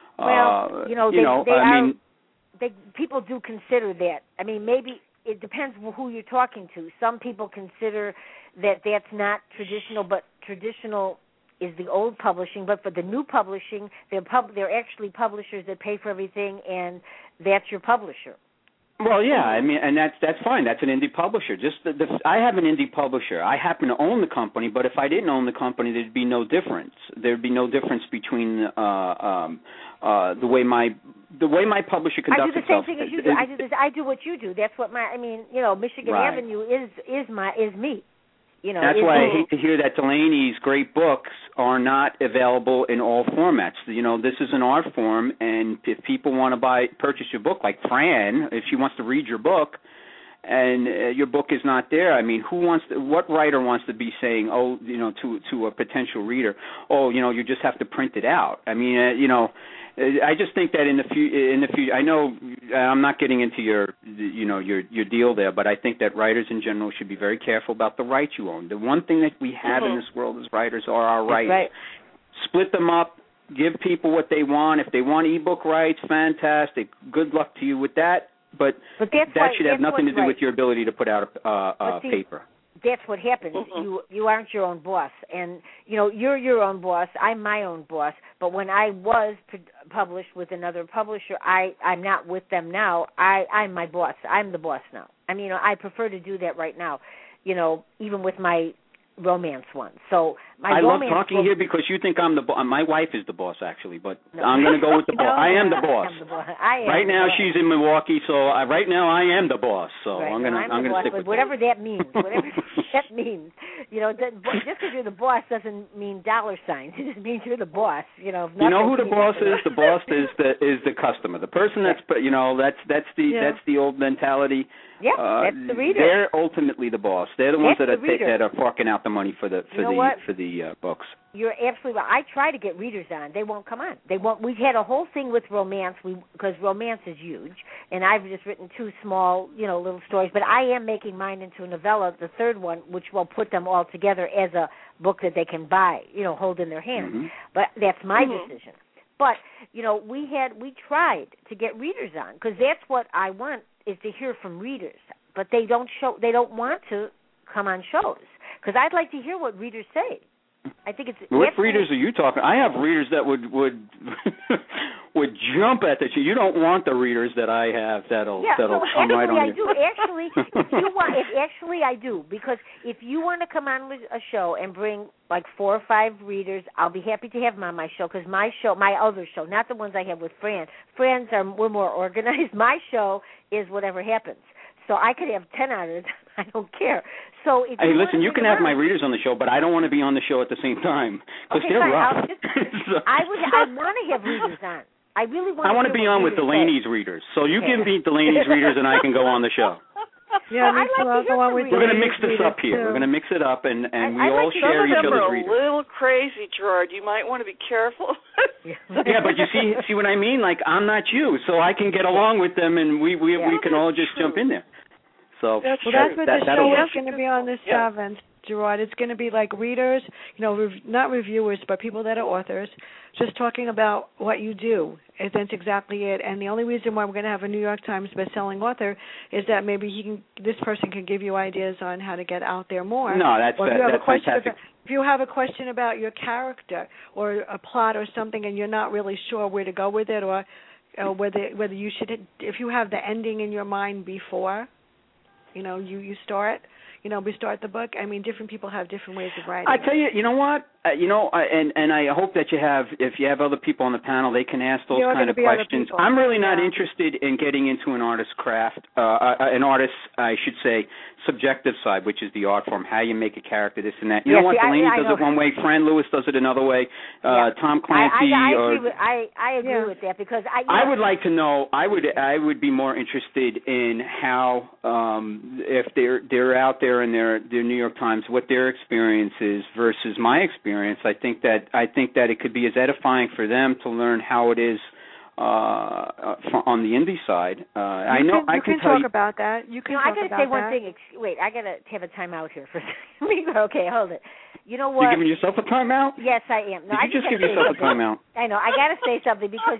people do consider that. I mean, maybe it depends who you're talking to. Some people consider that that's not traditional, but traditional is the old publishing. But for the new publishing, they're actually publishers that pay for everything, and that's your publisher. Well, yeah, I mean, and that's fine. That's an indie publisher. I have an indie publisher. I happen to own the company, but if I didn't own the company, there'd be no difference. There'd be no difference between the way my publisher conducts itself. I do the same thing as you do. I do what you do. That's what Michigan Avenue is me. That's why I hate to hear that Delaney's great books are not available in all formats. This is an art form, and if people want to purchase your book, like Fran, if she wants to read your book, and your book is not there, I mean, what writer wants to be saying, to a potential reader, you just have to print it out? I mean, I just think that in the future, I know I'm not getting into your deal there, but I think that writers in general should be very careful about the rights you own. The one thing that we have in this world as writers are our rights. Right. Split them up. Give people what they want. If they want ebook rights, fantastic. Good luck to you with that. But that should have nothing to do with your ability to put out a paper. That's what happens. You aren't your own boss, and you're your own boss. I'm my own boss. But when I was published with another publisher, I'm not with them now. I'm my boss. I'm the boss now. I mean, I prefer to do that right now. Even with my romance one. So I love talking here because you think I'm the boss. My wife is the boss, actually, but no. I'm going to go with the boss. I am the boss. Right now she's in Milwaukee, so right now I am the boss. So right. I'm going to stick with whatever that means. Whatever that means. Just because you're the boss doesn't mean dollar signs. It just means you're the boss. You know who the boss is? The boss is the customer. The person that's that's the old mentality. Yeah, that's the reader. They're ultimately the boss. They're the ones that are forking out the money for the books. You're absolutely right. I try to get readers on. They won't come on. They won't. We've had a whole thing with romance because romance is huge, and I've just written 2 small, little stories. But I am making mine into a novella, the third one, which will put them all together as a book that they can buy, hold in their hands. Mm-hmm. But that's my decision. But we tried to get readers on because that's what I want is to hear from readers. But they don't want to come on shows because I'd like to hear what readers say. I think it's. What readers are you talking? I have readers that would would jump at that. You don't want the readers that I have that'll come right on you. Actually, I do because if you want to come on with a show and bring like 4 or 5 readers, I'll be happy to have them on my show because my other show, not the ones I have with Fran. We're more organized. My show is whatever happens. So I could have 10 on it. I don't care. So if listen, you can have my readers on the show, but I don't want to be on the show at the same time because they're rough. I want to have readers on. I really want. I want to be on with Delaney's readers. So you can be Delaney's readers, and I can go on the show. Yeah, I'll go on with We're going to mix this up here. We're going to mix it up, and we all share each other's readers. Some of them are a little crazy, Gerard. You might want to be careful. Yeah, but you see what I mean? Like, I'm not you, so I can get along with them, and we can all just jump in there. So that's what the show is going to be on the 7th, Gerard. It's going to be like readers, not reviewers, but people that are authors, just talking about what you do. And that's exactly it. And the only reason why we're going to have a New York Times best-selling author is that maybe this person can give you ideas on how to get out there more. No, that's fantastic. If you have a question about your character or a plot or something, and you're not really sure where to go with it, or whether you should, if you have the ending in your mind before, you start. We start the book. I mean, different people have different ways of writing. I tell you, you know what? And I hope that if you have other people on the panel, they can ask those kind of questions. I'm really not interested in getting into an artist's craft, I should say, subjective side, which is the art form, how you make a character, this and that. You know what? Delaney does it one way. Fran Lewis does it another way. Tom Clancy. I agree with that because I would like to know. I would be more interested in how if they're out there in their New York Times, what their experience is versus my experience. I think that it could be as edifying for them to learn how it is on the indie side. I can talk about that. You can. I got to say one thing. Wait, I got to have a timeout here for a second. Okay, hold it. You know what? You're giving yourself a timeout? Yes, I am. No, Did you just give yourself a timeout? I know. I got to say something because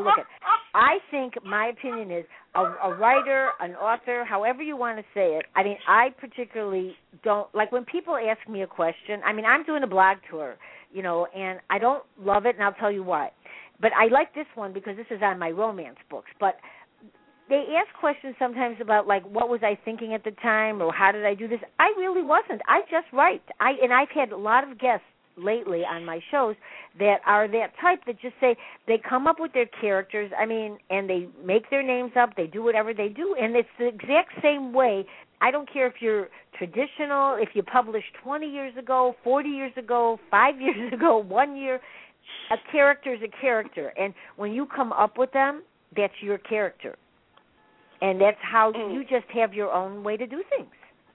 I think my opinion is a writer, an author, however you want to say it. I mean, I particularly don't like when people ask me a question. I mean, I'm doing a blog tour, and I don't love it, and I'll tell you why. But I like this one because this is on my romance books. But they ask questions sometimes about, like, what was I thinking at the time or how did I do this? I really wasn't. I just write. And I've had a lot of guests lately on my shows that are that type that just say they come up with their characters, and they make their names up, they do whatever they do, and it's the exact same way. I don't care if you're traditional, if you published 20 years ago, 40 years ago, 5 years ago, 1 year. A character is a character, and when you come up with them, that's your character. And that's how you just have your own way to do things.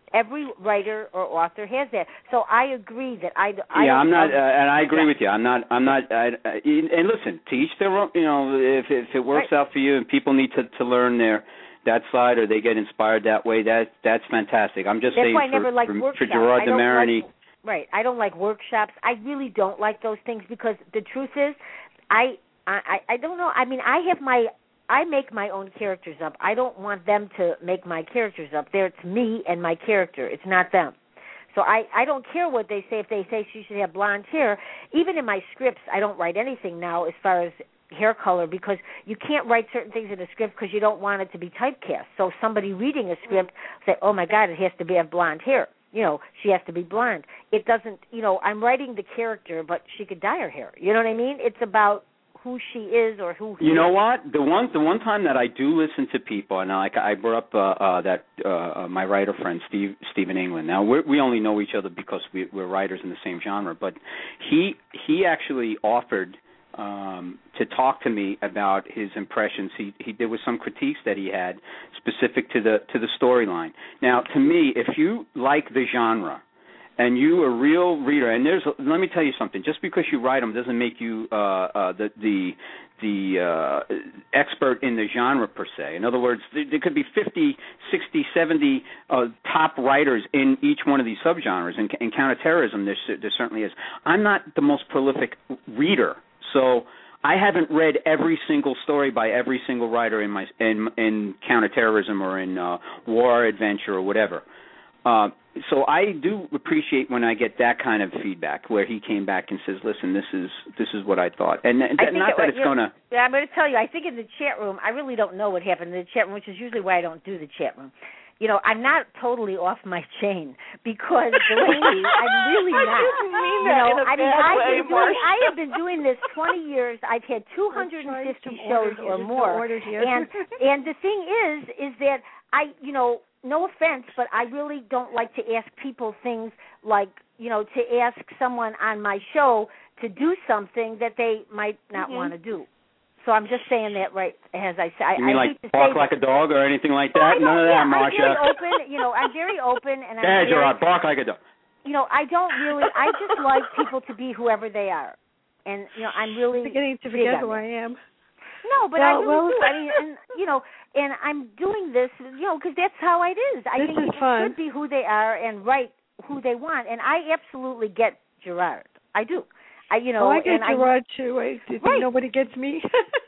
Every writer or author has that. So I agree that I'm not, and I agree with you. I'm not. And listen, to each their own. If it works out for you, and people need to learn that side, or they get inspired that way, that's fantastic. I'm just saying for Gerard de Marigny. Right. I don't like workshops. I really don't like those things because the truth is, I don't know. I mean, I make my own characters up. I don't want them to make my characters up. It's me and my character. It's not them. So I don't care what they say. If they say she should have blonde hair, even in my scripts, I don't write anything now as far as hair color because you can't write certain things in a script because you don't want it to be typecast. So somebody reading a script say, oh, my God, it has to have blonde hair. She has to be blonde. It doesn't, I'm writing the character, but she could dye her hair. You know what I mean? It's about who she is or who he is. You know what? The one time that I do listen to people, and I brought up my writer friend Stephen England. Now we only know each other because we're writers in the same genre, but he actually offered to talk to me about his impressions. There was some critiques that he had specific to the storyline. Now, to me, if you like the genre and you a real reader, and let me tell you something. Just because you write them doesn't make you the expert in the genre per se. In other words, there could be 50, 60, 70 top writers in each one of these subgenres. In counterterrorism, there certainly is. I'm not the most prolific reader, so I haven't read every single story by every single writer in counterterrorism or in war adventure or whatever. So I do appreciate when I get that kind of feedback where he came back and says, "Listen, this is what I thought," and not that it's going to. Yeah, I'm going to tell you. I think in the chat room, I really don't know what happened in the chat room, which is usually why I don't do the chat room. I'm not totally off my chain because Delaney, I'm really not. I have been doing this 20 years. I've had 250 shows or more. And the thing is that no offense, but I really don't like to ask people things like, to ask someone on my show to do something that they might not want to do. So I'm just saying that right as I say. You mean like bark like a dog or anything like that? None of that, Marsha. I'm very open. And Gerard, bark like a dog. I don't really. I just like people to be whoever they are, and I'm really beginning to forget who I am. No, but I really do. I mean, and I'm doing this, because that's how it is. I think people should be who they are and write who they want, and I absolutely get Gerard. I do. I get Gerard too. Nobody gets me.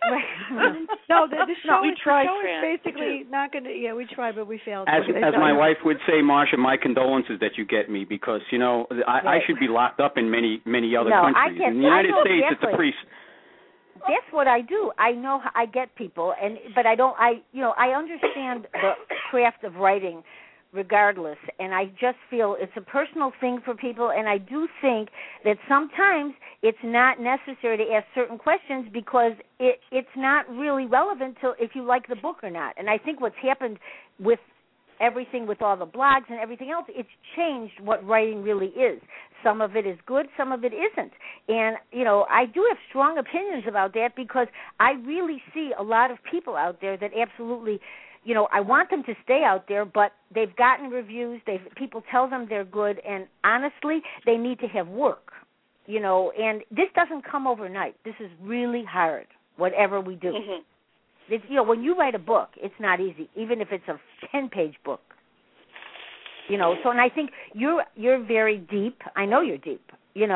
No, the show is basically not going to. Yeah, we tried, but we failed. As my wife would say, Marsha, my condolences that you get me because I should be locked up in many other countries. In the United States, it's a priest. That's what I do. I know I get people, but I don't. I understand the craft of writing, regardless, and I just feel it's a personal thing for people. And I do think that sometimes it's not necessary to ask certain questions because it's not really relevant to if you like the book or not. And I think what's happened with everything, with all the blogs and everything else, it's changed what writing really is. Some of it is good, some of it isn't. And, I do have strong opinions about that because I really see a lot of people out there that absolutely, I want them to stay out there, but they've gotten reviews, people tell them they're good, and honestly, they need to have work, and this doesn't come overnight. This is really hard, whatever we do. Mm-hmm. It's, when you write a book, it's not easy, even if it's a 10-page book. So, and I think you're very deep. I know you're deep, and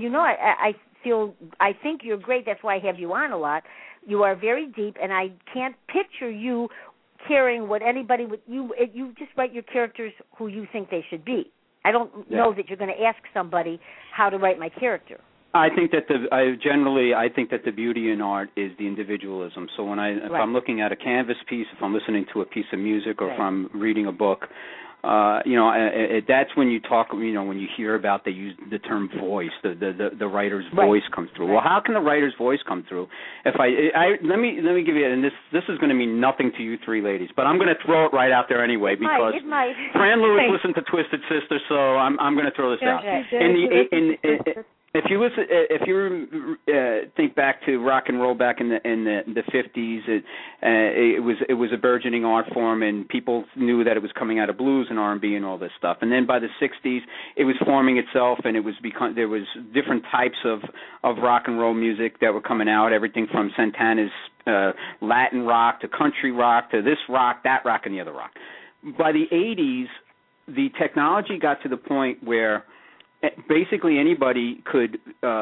I think you're great. That's why I have you on a lot. You are very deep, and I can't picture you caring what anybody would. You just write your characters who you think they should be. I don't know that you're going to ask somebody how to write my character. I think that the beauty in art is the individualism. So if I'm looking at a canvas piece, if I'm listening to a piece of music, or if I'm reading a book, that's when you talk. When you hear about they use the term voice, the writer's voice comes through. Well, how can the writer's voice come through? If let me give you, and this is going to mean nothing to you three ladies, but I'm going to throw it right out there anyway because it might. Fran Lewis listened to Twisted Sister, so I'm going to throw this out. If you think back to rock and roll back in the 50s, it was a burgeoning art form, and people knew that it was coming out of blues and R&B and all this stuff. And then by the 60s, it was forming itself, and there was different types of rock and roll music that were coming out. Everything from Santana's Latin rock to country rock to this rock, that rock, and the other rock. By the 80s, the technology got to the point where basically anybody could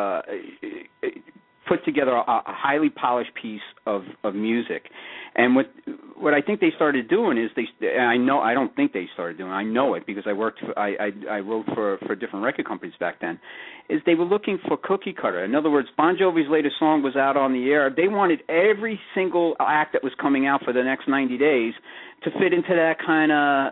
put together a highly polished piece of music. And what I think they started doing is I don't think they started doing, I know it because I wrote for different record companies back then, is they were looking for cookie cutter. In other words, Bon Jovi's latest song was out on the air. They wanted every single act that was coming out for the next 90 days to fit into that kind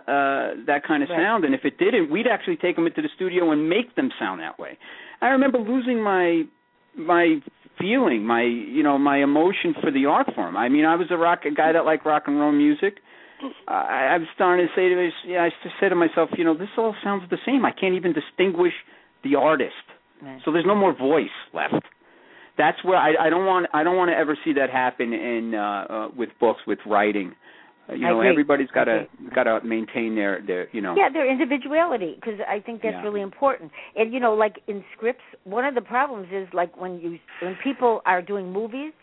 of sound. And if it didn't, we'd actually take them into the studio and make them sound that way. I remember losing my feeling, my emotion for the art form. I mean, I was a guy that liked rock and roll music. I was starting to say I said to myself, this all sounds the same. I can't even distinguish the artist. Right. So there's no more voice left. That's where I don't want to ever see that happen with books, with writing. Everybody's got to maintain their their individuality, because I think that's really important. And like in scripts, one of the problems is like when people are doing movies,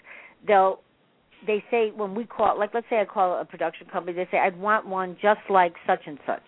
they say when we call, like let's say I call a production company, they say I'd want one just like such and such,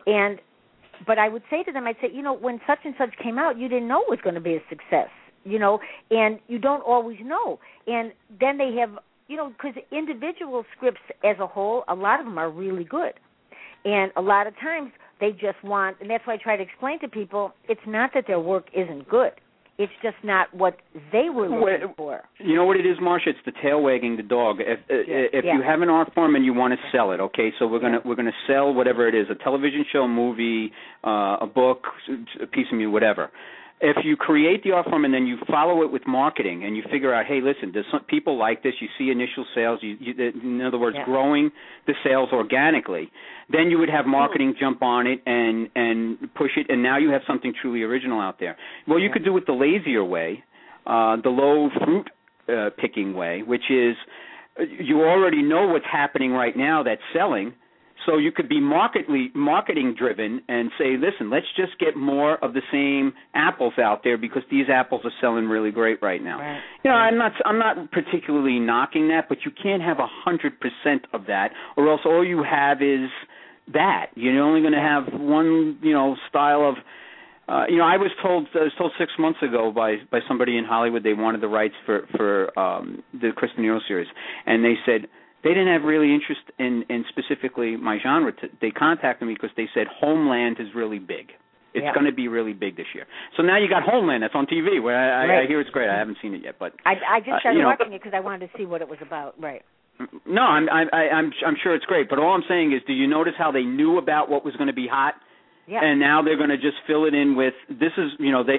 but I would say to them, I'd say when such and such came out, you didn't know it was going to be a success, and you don't always know, and then they have. Because individual scripts as a whole, a lot of them are really good. And a lot of times they just want, and that's why I try to explain to people, it's not that their work isn't good. It's just not what they were looking for. You know what it is, Marcia? It's the tail wagging the dog. If you have an art form and you want to sell it, okay, so we're gonna sell whatever it is, a television show, movie, a book, a piece of music, whatever. If you create the art form and then you follow it with marketing and you figure out, hey, listen, does some people like this? You see initial sales, in other words, growing the sales organically. Then you would have marketing jump on it and push it, and now you have something truly original out there. Well, you could do it the lazier way, the low fruit picking way, which is you already know what's happening right now that's selling. So you could be marketing driven and say, listen, let's just get more of the same apples out there because these apples are selling really great right now. Right. I'm not particularly knocking that, but you can't have 100% of that, or else all you have is that. You're only going to have one, style of. I was told 6 months ago by somebody in Hollywood they wanted the rights for the Chris De Niro series, and they said. They didn't have really interest in specifically my genre. They contacted me because they said Homeland is really big. It's going to be really big this year. So now you got Homeland that's on TV. Where I hear it's great. I haven't seen it yet, but I just started watching it because I wanted to see what it was about. Right. No, I'm sure it's great. But all I'm saying is, do you notice how they knew about what was going to be hot? Yeah. And now they're going to just fill it in with this is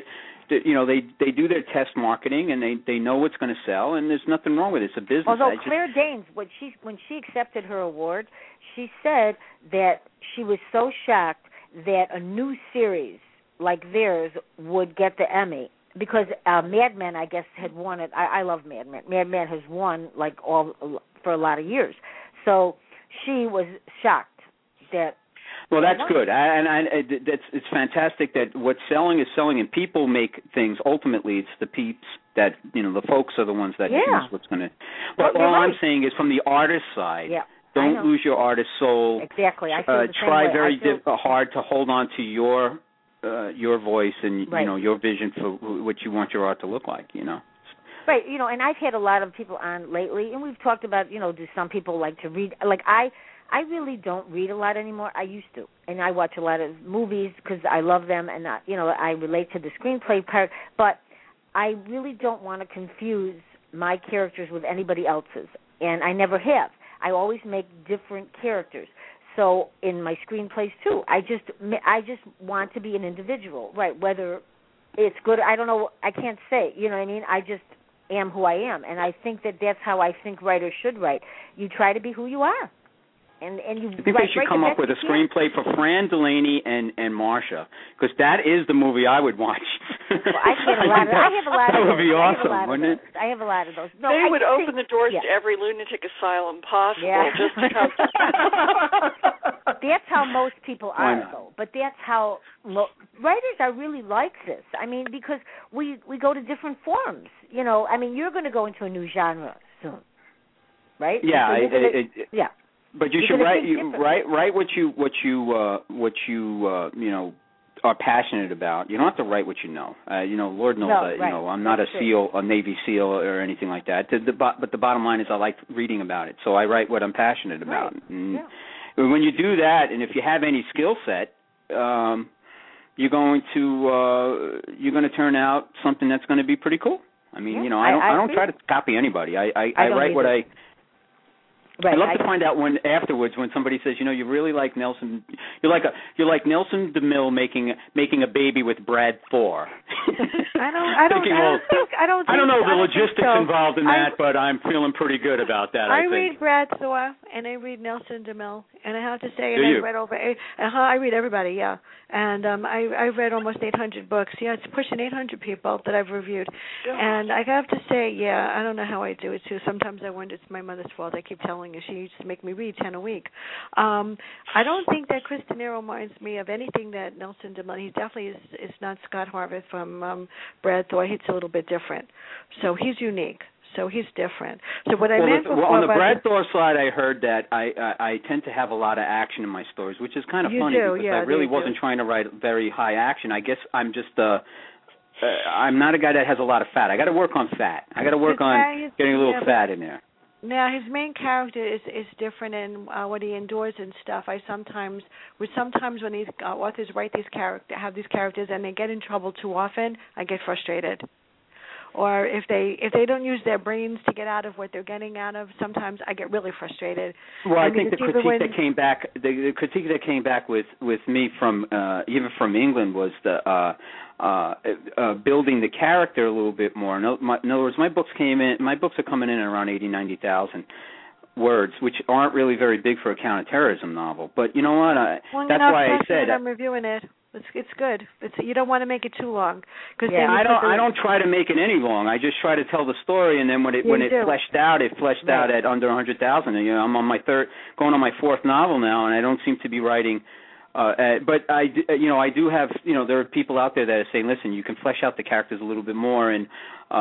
they do their test marketing and they know what's going to sell, and there's nothing wrong with it. It's a business. Although Claire Danes, when she accepted her award, she said that she was so shocked that a new series like theirs would get the Emmy because Mad Men, I guess, had won it. I love Mad Men. Mad Men has won for a lot of years, so she was shocked that. Well, that's good, it's fantastic that what's selling is selling, and people make things. Ultimately, it's the peeps that the folks are the ones that choose what's going to. But all I'm saying is, from the artist side, don't lose your artist soul. Exactly, I feel the same try way. very hard to hold on to your voice and your vision for what you want your art to look like. Right, and I've had a lot of people on lately, and we've talked about do some people like to read? Like I really don't read a lot anymore. I used to, and I watch a lot of movies because I love them, and I relate to the screenplay part. But I really don't want to confuse my characters with anybody else's, and I never have. I always make different characters. So in my screenplays too, I just want to be an individual, right? Whether it's good, I don't know. I can't say. You know what I mean? I just am who I am, and I think that's how I think writers should write. You try to be who you are. And you I think they should come up with a screenplay for Fran Delaney and Marcia, because that is the movie I would watch. Well, I have a lot of that those. Would be awesome, wouldn't it? I have a lot of those. No, they would open the doors to every lunatic asylum possible just to come. That's how most people are, though. But that's how writers are really like this. I mean, because we go to different forms. You know, I mean, you're going to go into a new genre soon, right? Yeah, so yeah. But you should write what you are passionate about. You don't have to write what you know. Lord knows I'm not a Navy SEAL or anything like that. But the bottom line is I like reading about it, so I write what I'm passionate about. Right. And when you do that, and if you have any skill set, you're going to turn out something that's going to be pretty cool. I mean, I don't try to copy anybody. I write what I. Right. I love to find out when somebody says, you really like Nelson. You're like Nelson DeMille making a baby with Brad Thor. I don't know the logistics involved in that, but I'm feeling pretty good about that. I think. Read Brad Thor and I read Nelson DeMille, and I have to say, I read everybody, yeah. And I've read almost 800 books. Yeah, it's pushing 800 people that I've reviewed. And I have to say, I don't know how I do it too. Sometimes I wonder it's my mother's fault. I keep telling her she used to make me read 10 a week. I don't think that Chris De Niro reminds me of anything that Nelson DeMille. He definitely is not Scott Harvath from Brad Thor. He's a little bit different. So he's unique. So he's different. So what I meant before on the Brad Thor side, I heard that I tend to have a lot of action in my stories, which is kind of funny because I really wasn't trying to write very high action. I guess I'm just I'm not a guy that has a lot of fat. I got to work on fat. I got to work on getting a little fat in there. Now his main character is different in what he endures and stuff. Sometimes when these authors write have these characters and they get in trouble too often, I get frustrated. Or if they don't use their brains to get out of what they're getting out of, sometimes I get really frustrated. Well, I think the critique that came back with me from even from England was the building the character a little bit more. In other words, my books are coming in at around 90,000 words, which aren't really very big for a counterterrorism novel. But you know what? That's why I said I'm reviewing it. It's good. You don't want to make it too long. I don't try to make it any long. I just try to tell the story, and then when it fleshed out, out at under 100,000. I'm on going on my fourth novel now, and I don't seem to be writing. But I do have. There are people out there that are saying, listen, you can flesh out the characters a little bit more, and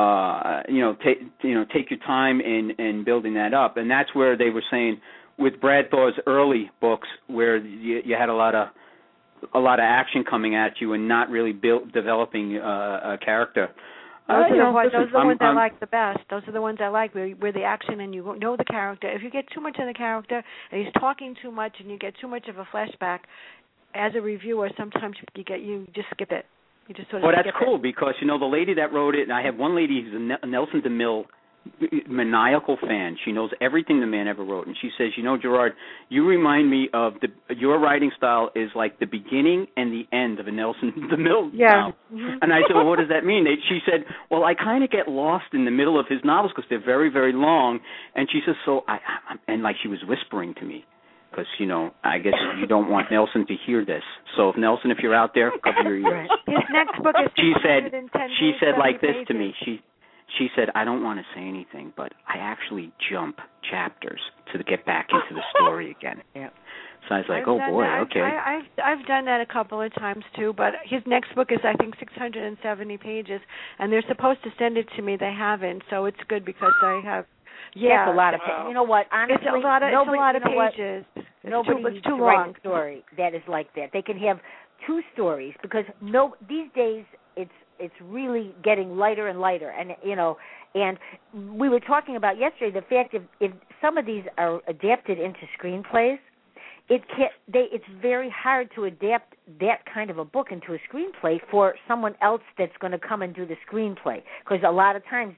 take your time in building that up. And that's where they were saying with Brad Thor's early books, where you had a lot of action coming at you and not really developing a character. Those are the ones I like the best. Those are the ones I like where the action and you know the character. If you get too much of the character and he's talking too much and you get too much of a flashback, as a reviewer, sometimes you just skip it. You just sort of. Well, that's cool because the lady that wrote it, and I have one lady who's a Nelson DeMille maniacal fan. She knows everything the man ever wrote, and she says, Gerard, you remind me of your writing style is like the beginning and the end of a Nelson DeMille novel. Mm-hmm. And I said, well, what does that mean? She said, well, I kind of get lost in the middle of his novels because they're very, very long. And she says, so and like she was whispering to me. Because, I guess you don't want Nelson to hear this. So, if Nelson, if you're out there, cover your ears. His next book is She said like this to me. She said, I don't want to say anything, but I actually jump chapters to get back into the story again. Yeah. So I was like, okay. I've done that a couple of times, too, but his next book is, I think, 670 pages, and they're supposed to send it to me. They haven't, so it's good because I have... Yeah, it's a lot of pages. You know what? Honestly, it's a lot of pages. Nobody too write long. A story that is like that. They can have two stories because these days it's really getting lighter and lighter, and and we were talking about yesterday the fact if some of these are adapted into screenplays, it's very hard to adapt that kind of a book into a screenplay for someone else that's going to come and do the screenplay because a lot of times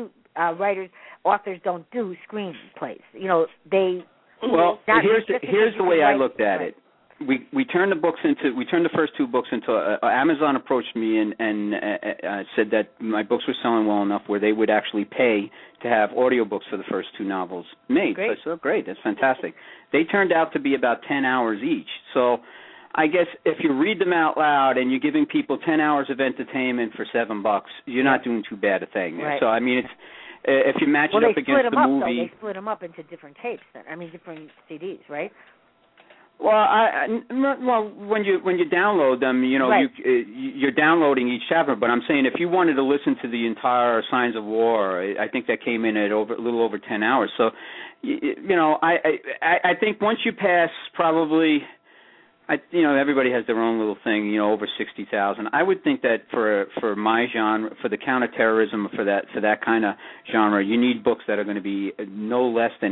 authors don't do screenplays. They. Well, here's the way I looked at it. We turned the first two books into. Amazon approached me and said that my books were selling well enough where they would actually pay to have audiobooks for the first two novels made. Great. So great, that's fantastic. They turned out to be about 10 hours each. So I guess if you read them out loud and you're giving people 10 hours of entertainment for $7, you're not doing too bad a thing. Right. So I mean, it's if you match it up against the movie. They split them up into different tapes. Different CDs, right? Well, when you download them, right. you're downloading each chapter. But I'm saying if you wanted to listen to the entire Signs of War, I think that came in at a little over 10 hours. So, I think once you pass probably, everybody has their own little thing. Over 60,000. I would think that for my genre, for the counterterrorism, for that kind of genre, you need books that are going to be no less than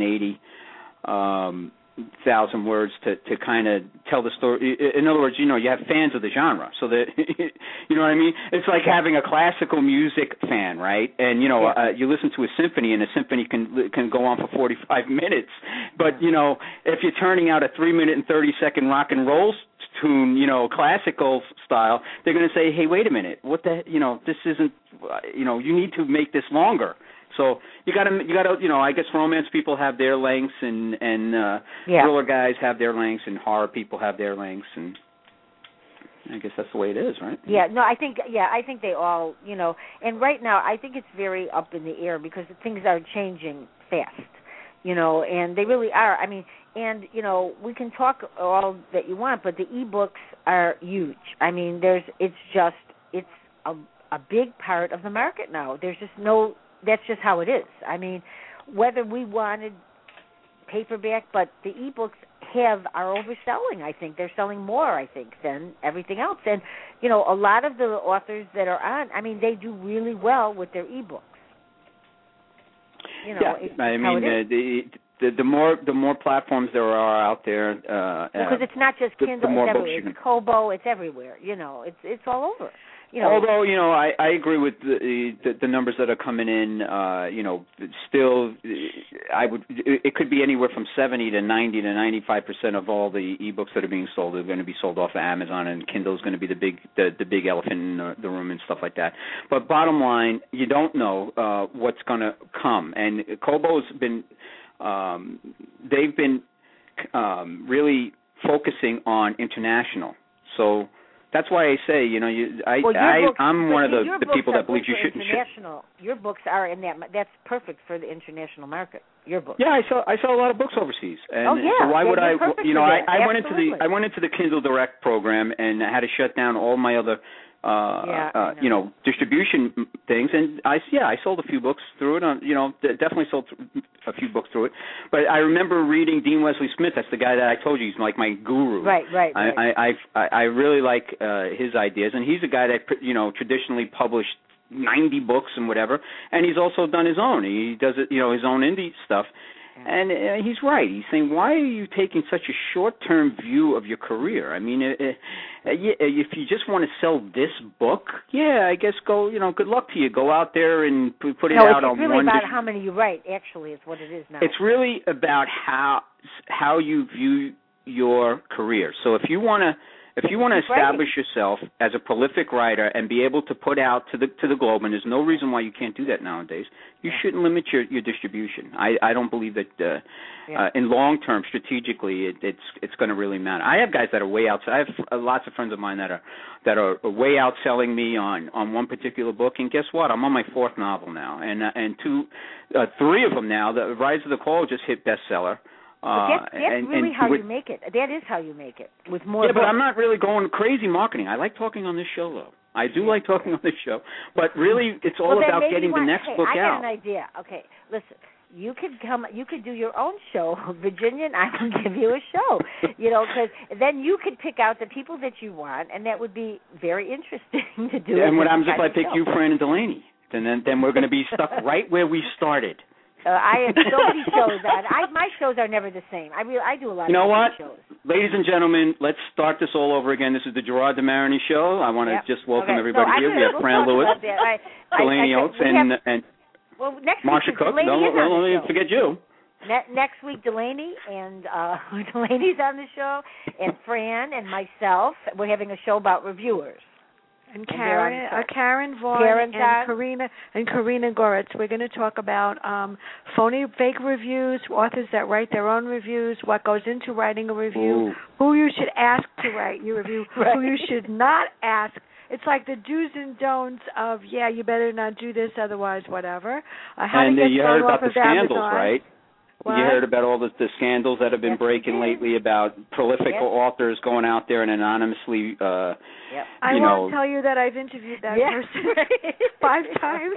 80,000 words to kind of tell the story. In other words, you have fans of the genre, so that you know what I mean. It's like having a classical music fan, right? And you listen to a symphony, and a symphony can go on for 45 minutes. But if you're turning out a 3-minute and 30-second rock and roll tune, classical style, they're going to say, "Hey, wait a minute, what the? This isn't. You need to make this longer." So you got to, I guess romance people have their lengths, and thriller guys have their lengths, and horror people have their lengths, and I guess that's the way it is, right? Yeah, no, I think they all, and right now I think it's very up in the air because things are changing fast, and they really are. I mean, and we can talk all that you want, but the e-books are huge. I mean, it's a big part of the market now. There's just no. That's just how it is. I mean, whether we wanted paperback, but the e-books are overselling, I think. They're selling more, I think, than everything else. And, a lot of the authors that are on, I mean, they do really well with their e-books. The more platforms there are out there. Because it's not just Kindle, it's everywhere. It's Kobo, it's everywhere. It's all over. Although I agree with the numbers that are coming in. Still, it could be anywhere from 70 to 90 to 95% of all the ebooks that are being sold are going to be sold off of Amazon, and Kindle is going to be the big elephant in the room and stuff like that. But bottom line, you don't know what's going to come, and Kobo's been they've been really focusing on international. So. That's why I say, I'm one of the people that believe you shouldn't. Your books are in that. That's perfect for the international market. Your books. Yeah, I saw a lot of books overseas, and so why would I? I went into the Kindle Direct program and I had to shut down all my other. Distribution things, and I sold a few books through it. Definitely sold a few books through it. But I remember reading Dean Wesley Smith. That's the guy that I told you he's like my guru. Right. I really like his ideas, and he's a guy that traditionally published 90 books and whatever, and he's also done his own. He does it, his own indie stuff. And he's right. He's saying, why are you taking such a short-term view of your career? I mean, if you just want to sell this book, I guess go, good luck to you. Go out there and put it out on one. No, it's really about how many you write, actually, is what it is now. It's really about how you view your career. So if you want to establish yourself as a prolific writer and be able to put out to the globe, and there's no reason why you can't do that nowadays, you shouldn't limit your distribution. I don't believe that in long term, strategically, it's going to really matter. I have guys that are way out. I have lots of friends of mine that are way outselling me on one particular book, and guess what? I'm on my 4th novel now, and 3 of them now. The Rise of the Call just hit bestseller. That's really how you make it. That is how you make it with more. Yeah, but I'm not really going crazy marketing. I like talking on this show, though. I do like talking on this show, but really, it's all about getting the next book out. I got an idea. Okay, listen. You could do your own show, Virginia, and I will give you a show. Because then you could pick out the people that you want, and that would be very interesting to do. And what happens if I pick you, Fran, and Delaney? Then we're going to be stuck right where we started. I have so many shows on. My shows are never the same. I do a lot of shows. Ladies and gentlemen, let's start this all over again. This is the Gerard DeMaroni Show. I want to just welcome everybody here. We have Fran Lewis, Delaney Oates, and Marsha Cook. Don't forget you. Next week, Delaney and Delaney's on the show, and Fran and myself. We're having a show about reviewers. And Karen Vaughn and Karina Goretz. We're going to talk about phony, fake reviews, authors that write their own reviews, what goes into writing a review, who you should ask to write your review, who you should not ask. It's like the do's and don'ts of, you better not do this, otherwise whatever. And you heard about the scandals, right? What? You heard about all the scandals that have been breaking lately about prolific authors going out there and anonymously, I won't tell you that I've interviewed that person 5 times.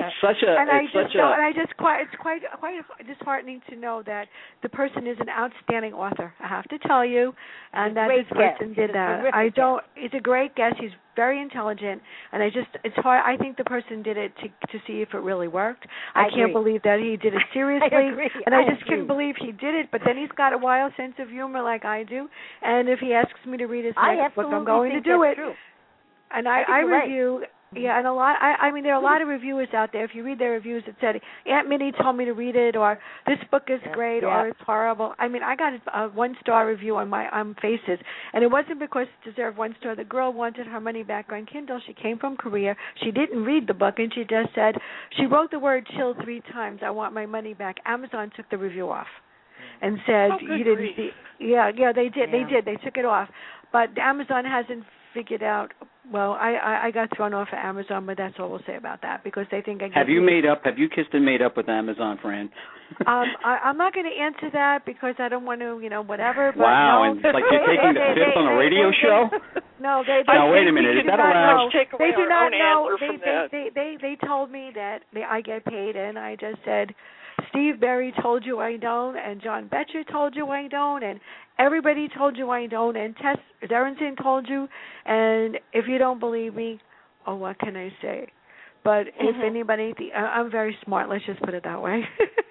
It's quite disheartening to know that the person is an outstanding author. I have to tell you, and that this person did that. It's a great guess. He's very intelligent, and it's hard. I think the person did it to see if it really worked. I can't believe that he did it seriously, and I just couldn't believe he did it. But then he's got a wild sense of humor like I do, and if he asks me to read his next book, I'm going to do it. True. And I review. Yeah, and I mean, there are a lot of reviewers out there. If you read their reviews, it said, Aunt Minnie told me to read it, or this book is great, or it's horrible. I mean, I got a 1-star review on my Faces, and it wasn't because it deserved 1 star. The girl wanted her money back on Kindle. She came from Korea. She didn't read the book, and she just said, she wrote the word chill 3 times. I want my money back. Amazon took the review off and said, you didn't see. Yeah, they did. They took it off. But Amazon hasn't figured out. Well, I got thrown off of Amazon, but that's all we'll say about that, because they think I get. Have you kissed and made up with Amazon, Fran? I'm not going to answer that because I don't want to, whatever. But wow, no, and like you're taking the fifth on a radio show? No, they. Now wait a minute, is that allowed? They do not know. They told me that I get paid, and I just said, Steve Berry told you I don't, and John Betcher told you I don't, and everybody told you I don't, and Tess Derrington told you, and if you don't believe me, what can I say? But if anybody, I'm very smart, let's just put it that way.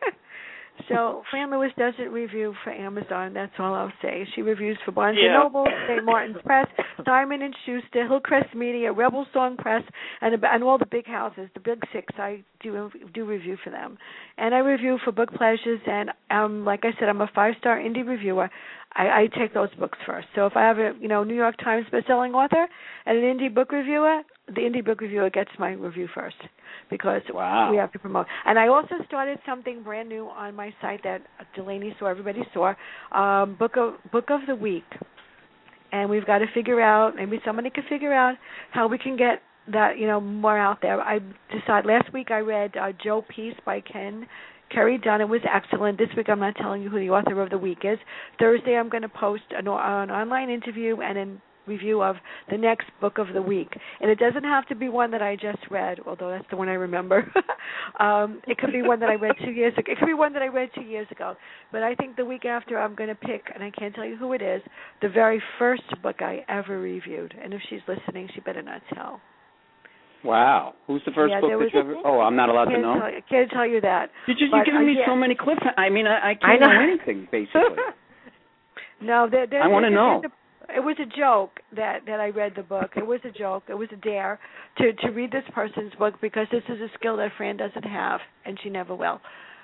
So Fran Lewis doesn't review for Amazon. That's all I'll say. She reviews for Barnes & Noble, St. Martin's Press, Simon & Schuster, Hillcrest Media, Rebel Song Press, and all the big houses, the big 6. I do review for them. And I review for Book Pleasures, and like I said, I'm a 5-star indie reviewer. I take those books first. So if I have a New York Times bestselling author and an indie book reviewer, the indie book reviewer gets my review first, because we have to promote. And I also started something brand new on my site that Delaney saw, everybody saw, Book of the Week. And we've got to figure out, maybe somebody could figure out how we can get that, more out there. I decided last week I read Joe Peace by Kerry Dunn. It was excellent. This week I'm not telling you who the author of the week is. Thursday I'm going to post an online interview and a review of the next book of the week. And it doesn't have to be one that I just read, although that's the one I remember. It could be one that I read 2 years ago. It could be one that I read 2 years ago. But I think the week after I'm going to pick, and I can't tell you who it is, the very first book I ever reviewed. And if she's listening, she better not tell. Wow. Who's the first book that you ever... Oh, I'm not allowed to know? I can't tell you that. You're giving me so many clips. I mean, I can't know anything, basically. No, I want to know. It was a joke that I read the book. It was a joke. It was a dare to read this person's book, because this is a skill that Fran doesn't have, and she never will.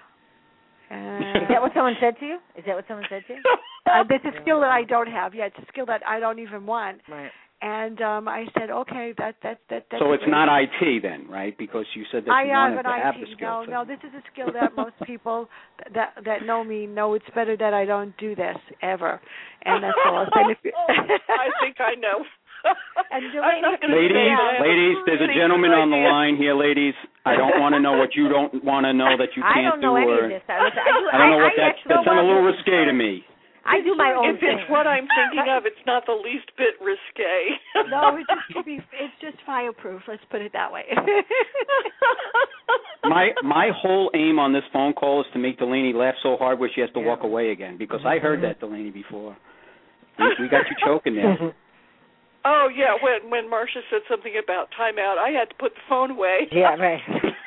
Is that what someone said to you? This is a skill that I don't have. Yeah, it's a skill that I don't even want. Right. And I said, okay, that's so it's not IT then, right? Because you said that you wanted to have the skill. No, this is a skill that most people that know me know it's better that I don't do this ever. And that's all. I think I know. And ladies, there's a gentleman on the line here, ladies. I don't want to know what you don't want to know that you can't do. I don't know any of this. I don't know what that sounds a little risque to me. I do my own thing. If it's what I'm thinking of, it's not the least bit risque. No, it's just fireproof. Let's put it that way. My whole aim on this phone call is to make Delaney laugh so hard where she has to walk away again, because I heard that, Delaney, before. We got you choking there. Oh, yeah, when Marcia said something about timeout, I had to put the phone away. Yeah, right.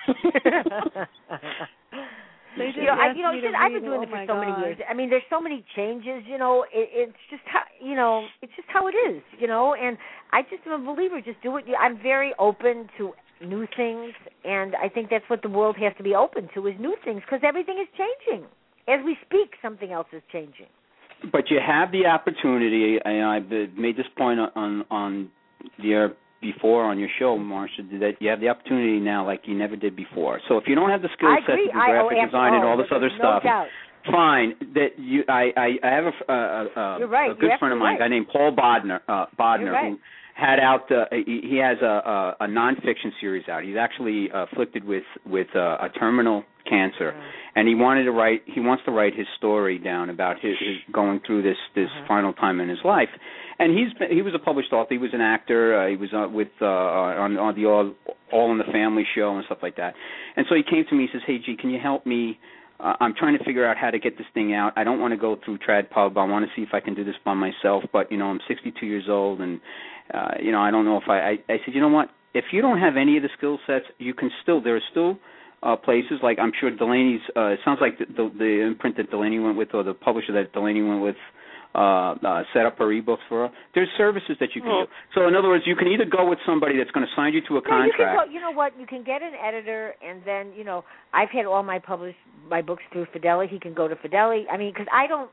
I've been doing it for so many years. I mean, there's so many changes. It's just how it is. And I just am a believer. Just do it. I'm very open to new things, and I think that's what the world has to be open to, is new things, because everything is changing. As we speak, something else is changing. But you have the opportunity, and I've made this point on the air before on your show, Marcia, that you have the opportunity now like you never did before. So if you don't have the skill set to do graphic design and all this other stuff, fine. That I have a good friend of mine, a guy named Paul Bodner, who had out. He has a nonfiction series out. He's actually afflicted with a terminal cancer, and he wants to write his story down about his going through this final time in his life. And he was a published author. He was an actor. He was with on the All in the Family show and stuff like that. And so he came to me. He says, "Hey, G, can you help me? I'm trying to figure out how to get this thing out. I don't want to go through TradPub. I want to see if I can do this by myself. But I'm 62 years old, and I don't know if I said, you know what? If you don't have any of the skill sets, you can still. There are still places like I'm sure Delaney's. It sounds like the imprint that Delaney went with, or the publisher that Delaney went with, set up her ebooks for her. There's services that you can do. So in other words, you can either go with somebody that's going to sign you to a contract. You can go, you know what? You can get an editor, and then I've had all my books through Fidelity. He can go to Fidelity. I mean, because I don't,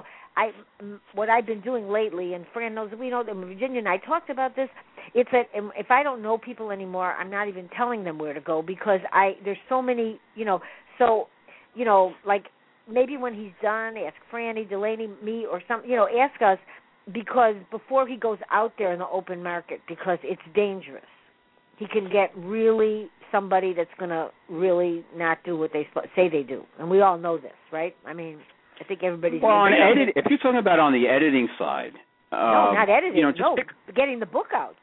what I've been doing lately, and Fran knows, Virginia and I talked about this. It's that if I don't know people anymore, I'm not even telling them where to go because there's so many, like. Maybe when he's done, ask Franny, Delaney, me, or some, ask us, because before he goes out there in the open market, because it's dangerous. He can get really somebody that's going to really not do what they say they do, and we all know this, right? I mean, I think everybody's. Well, if you're talking about on the editing side, no, not editing. Getting the book out.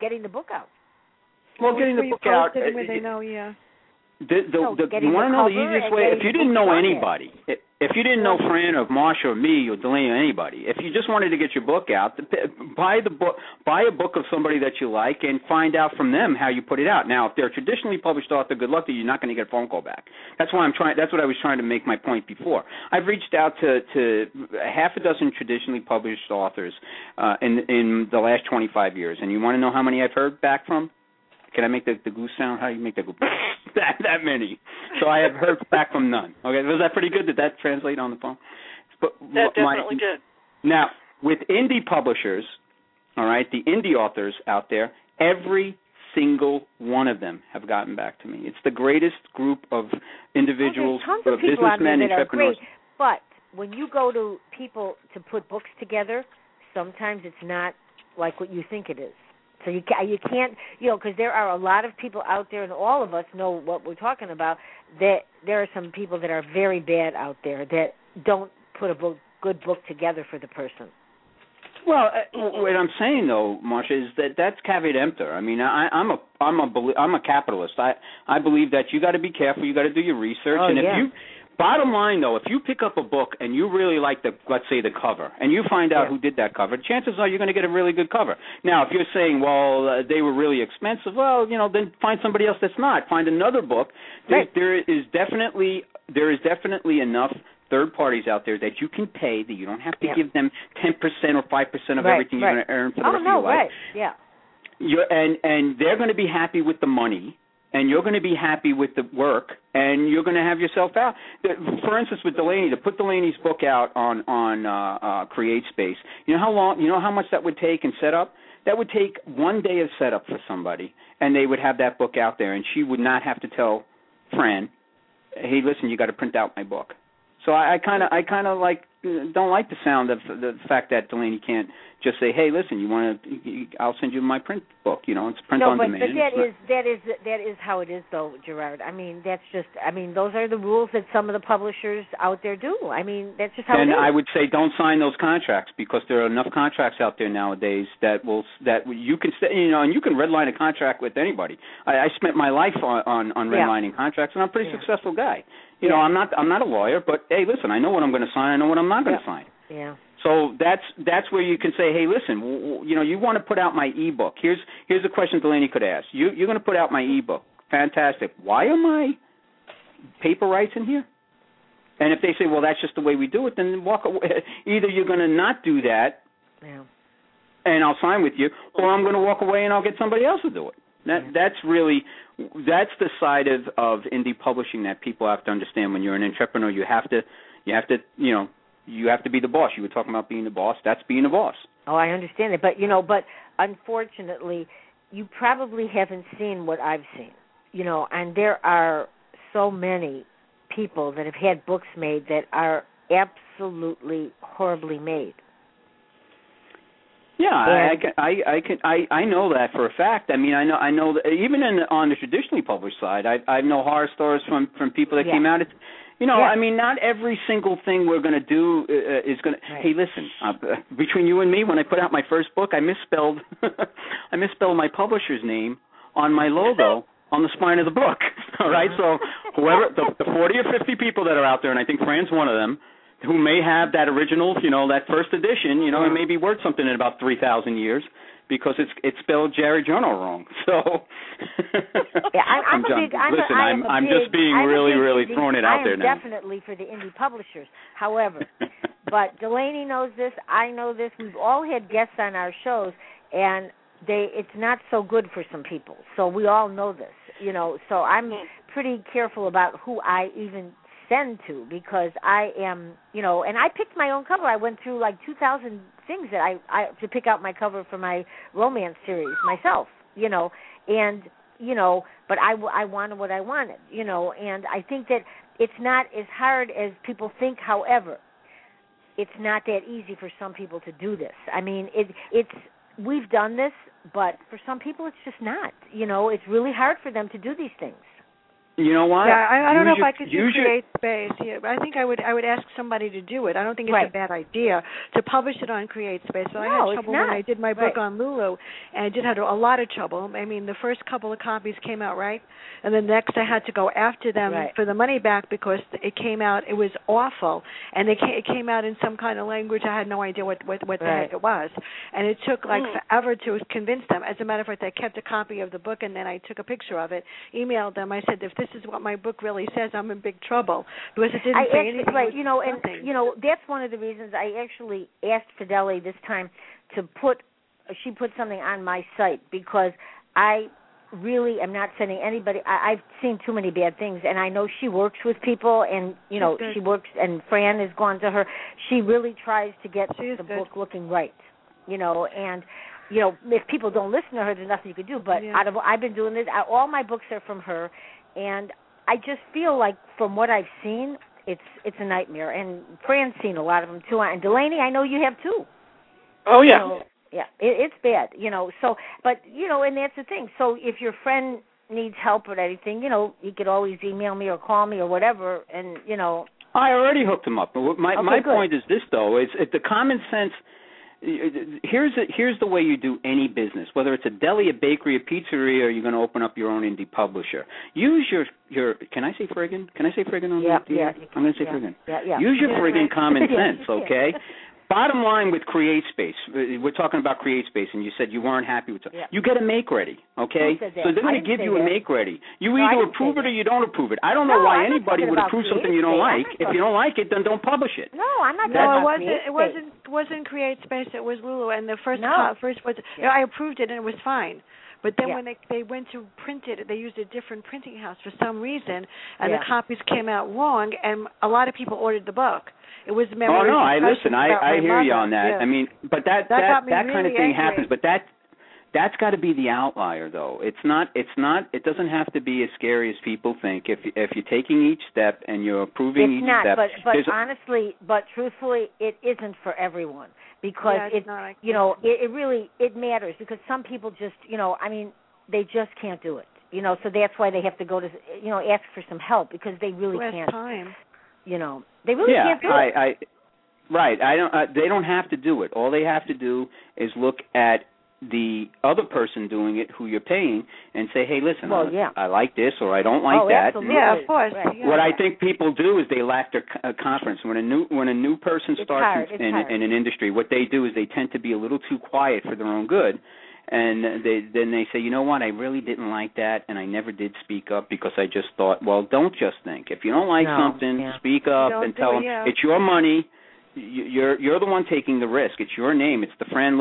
Well, getting the book out. Where they know, yeah. You want to know the easiest way? If you didn't know anybody, if you didn't know Fran or Marsha or me or Delaney or anybody, if you just wanted to get your book out, buy a book of somebody that you like and find out from them how you put it out. Now, if they're a traditionally published author, good luck to you. You're not going to get a phone call back. That's what I was trying to make my point before. I've reached out to half a dozen traditionally published authors in the last 25 years, and you want to know how many I've heard back from? Can I make the goose sound? How do you make the goose? that many. So I have heard back from none. Okay, was that pretty good? Did that translate on the phone? That definitely did. Now, with indie publishers, all right, the indie authors out there, every single one of them have gotten back to me. It's the greatest group of individuals, businessmen, entrepreneurs. But when you go to people to put books together, sometimes it's not like what you think it is. So you can't, because there are a lot of people out there, and all of us know what we're talking about, that there are some people that are very bad out there that don't put a good book together for the person. Well, what I'm saying though, Marcia, is that's caveat emptor. I mean, I'm a capitalist. I believe that you got to be careful. You got to do your research, Bottom line, though, if you pick up a book and you really like let's say the cover, and you find out who did that cover, chances are you're going to get a really good cover. Now, if you're saying, well, they were really expensive, well, then find somebody else that's not. Find another book. There is definitely enough third parties out there that you can pay, that you don't have to give them 10% or 5% of everything you're going to earn for the rest of your life. Right. Yeah. And they're going to be happy with the money. And you're going to be happy with the work, and you're going to have yourself out. For instance, with Delaney, to put Delaney's book out on CreateSpace, you know how much that would take in setup? That would take 1 day of setup for somebody, and they would have that book out there, and she would not have to tell Fran, hey, listen, you got to print out my book. So I kind of don't like the sound of the fact that Delaney can't just say, hey, listen, I'll send you my print book. It's print on demand. No, but that is how it is, though, Gerard. I mean, those are the rules that some of the publishers out there do. I mean, that's just how it is. And I would say don't sign those contracts, because there are enough contracts out there nowadays that you can and you can redline a contract with anybody. I spent my life on redlining contracts, and I'm a pretty successful guy. I'm not a lawyer, but hey, listen, I know what I'm going to sign. I know what I'm not going to sign. Yeah. So that's where you can say, hey, listen, you want to put out my ebook. Here's a question Delaney could ask. You're going to put out my ebook. Fantastic. Why are my paper rights in here? And if they say, well, that's just the way we do it, then walk away. Either you're going to not do that, and I'll sign with you, or I'm going to walk away and I'll get somebody else to do it. That's the side of indie publishing that people have to understand. When you're an entrepreneur, you have to be the boss. You were talking about being the boss. That's being the boss. Oh, I understand it, but but unfortunately, you probably haven't seen what I've seen, and there are so many people that have had books made that are absolutely horribly made. Yeah, I know that for a fact. I mean, I know that even on the traditionally published side, I know horror stories from people that came out. It's, I mean, not every single thing we're going to do is going to. Right. Hey, listen, between you and me, when I put out my first book, I misspelled my publisher's name on my logo on the spine of the book. All right, so whoever the 40 or 50 people that are out there, and I think Fran's one of them, who may have that original, that first edition, it may be worth something in about 3,000 years because it's spelled Jerry Journal wrong. So I'm just being really throwing it out there now. I am definitely for the indie publishers. However, but Delaney knows this. I know this. We've all had guests on our shows, and it's not so good for some people. So we all know this, So I'm pretty careful about who I even send to, because I am, and I picked my own cover. I went through like 2,000 things that I to pick out my cover for my romance series myself, and but I wanted what I wanted, and I think that it's not as hard as people think. However, it's not that easy for some people to do this. I mean, we've done this, but for some people it's just not. It's really hard for them to do these things. You know what? Yeah, I don't know if I could create space. Yeah, I think I would ask somebody to do it. I don't think it's a bad idea to publish it on Create Space. So I had trouble when I did my book on Lulu, and I did have a lot of trouble. I mean, the first couple of copies came out right, and the next I had to go after them for the money back because it came out. It was awful, and it came out in some kind of language I had no idea what the heck it was, and it took like forever to convince them. As a matter of fact, I kept a copy of the book, and then I took a picture of it, emailed them. I said, if this is what my book really says, I'm in big trouble because it didn't say anything. Right, and that's one of the reasons I actually asked Fidele this time to put something on my site, because I really am not sending anybody. I've seen too many bad things, and I know she works with people, and she works, and Fran has gone to her. She really tries to get the book looking right, and. If people don't listen to her, there's nothing you can do. But I've been doing this. All my books are from her, and I just feel like from what I've seen, it's a nightmare. And Fran's seen a lot of them too. And Delaney, I know you have too. Oh yeah, it's bad. So but and that's the thing. So if your friend needs help with anything, you could always email me or call me or whatever, and I already hooked him up. My point is this though: is the common sense. Here's the way you do any business, whether it's a deli, a bakery, a pizzeria, or you're going to open up your own indie publisher. Use your can I say friggin'? Can I say friggin' on that? Yeah. I'm going to say friggin'. Yeah. Use your friggin' common sense, okay? Bottom line with Create Space, we're talking about Create Space, and you said you weren't happy with it. Yeah. You get a make ready, okay? So they're going to give you a make ready. You either approve it or you don't approve it. I don't know why anybody would approve something you don't like. If you don't like it, then don't publish it. No, I'm not talking about it wasn't Create Space. It was Lulu, and the first was I approved it, and it was fine. But then when they went to print it, they used a different printing house for some reason, and the copies came out wrong, and a lot of people ordered the book. It was memories. Oh no, I hear you on that. Yeah. I mean, but that kind of thing happens. But that's got to be the outlier, though. It's not. It doesn't have to be as scary as people think. If you're taking each step and you're approving each step. But honestly, but truthfully, it isn't for everyone, because it really matters, because some people just they just can't do it. So that's why they have to go to ask for some help, because they really can't. Time. They really can't do it. Right. They don't have to do it. All they have to do is look at the other person doing it, who you're paying, and say, "Hey, listen, I like this, or I don't like that." Absolutely. Yeah, of course. Right. What I think people do is they lack their confidence. When a new person starts in an industry, what they do is they tend to be a little too quiet for their own good. And then they say, you know what, I really didn't like that, and I never did speak up because I just thought, well, don't just think. If you don't like something, speak up and tell them it's your money. You're the one taking the risk. It's your name. It's the Fran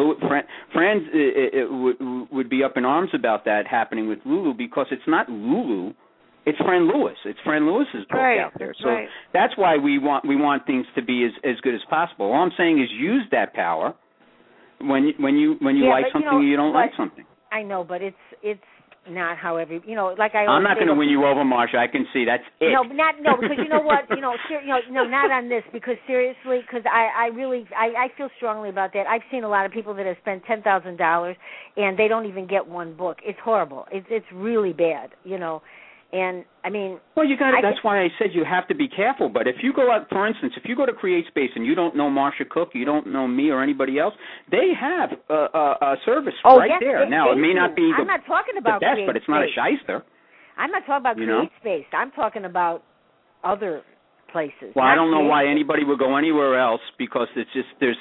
would be up in arms about that happening with Lulu, because it's not Lulu. It's Fran Lewis. It's Fran Lewis's book out there. So that's why we want things to be as good as possible. All I'm saying is use that power when you like something or you don't like something. I know, but it's not how like I'm not going to win you over, Marsha. I can see that's it. No, because you know what, not on this. Because seriously, because I feel strongly about that. I've seen a lot of people that have spent $10,000 and they don't even get one book. It's horrible. It's really bad, And I mean, well, you got. That's why I said you have to be careful. But if you go out, for instance, if you go to CreateSpace and you don't know Marsha Cook, you don't know me or anybody else, they have a service there. Now, it may not be I'm not talking about the best, but it's not a shyster. I'm not talking about CreateSpace. I'm talking about other places. Well, I don't know why anybody would go anywhere else because it's just there's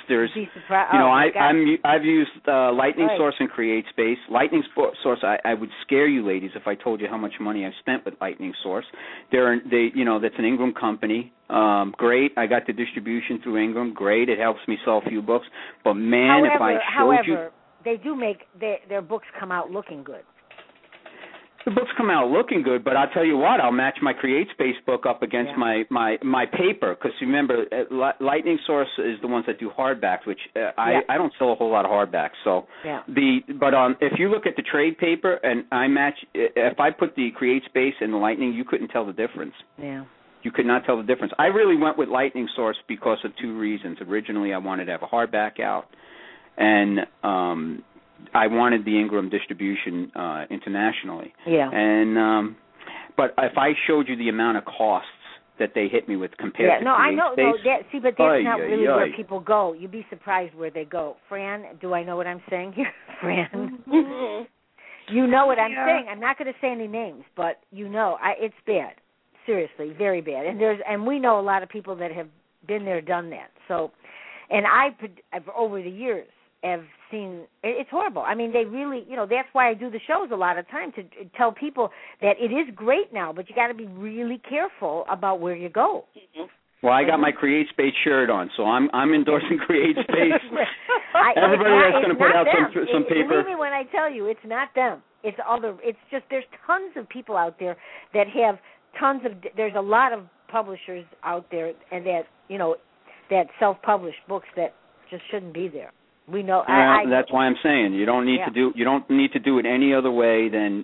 I've used Lightning Source and CreateSpace. Lightning Source, I would scare you ladies if I told you how much money I've spent with Lightning Source. That's an Ingram company. Great. I got the distribution through Ingram. Great. It helps me sell a few books. But man, if I showed you, they do make their books come out looking good. The books come out looking good, but I'll tell you what, I'll match my CreateSpace book up against my paper, because remember, Lightning Source is the ones that do hardbacks, which I don't sell a whole lot of hardbacks. So if you look at the trade paper and I match, if I put the CreateSpace and the Lightning, you couldn't tell the difference. Yeah. You could not tell the difference. I really went with Lightning Source because of two reasons. Originally, I wanted to have a hardback out, and I wanted the Ingram distribution internationally. Yeah. And but if I showed you the amount of costs that they hit me with compared to CreateSpace, I know. No, but that's not really where people go. You'd be surprised where they go. Fran, do I know what I'm saying here? Fran. You know what I'm saying. I'm not going to say any names, but it's bad. Seriously, very bad. And we know a lot of people that have been there, done that. So, and I've over the years have seen, it's horrible. I mean, they really, that's why I do the shows a lot of time, to tell people that it is great now, but you got to be really careful about where you go. Well, I got my CreateSpace shirt on, so I'm endorsing CreateSpace. Everybody that's going to put out some paper. Believe me when I tell you, it's not them. It's just there's tons of people out there that have there's a lot of publishers out there and that self-publish books that just shouldn't be there. We know. That's why I'm saying you don't need to do it any other way than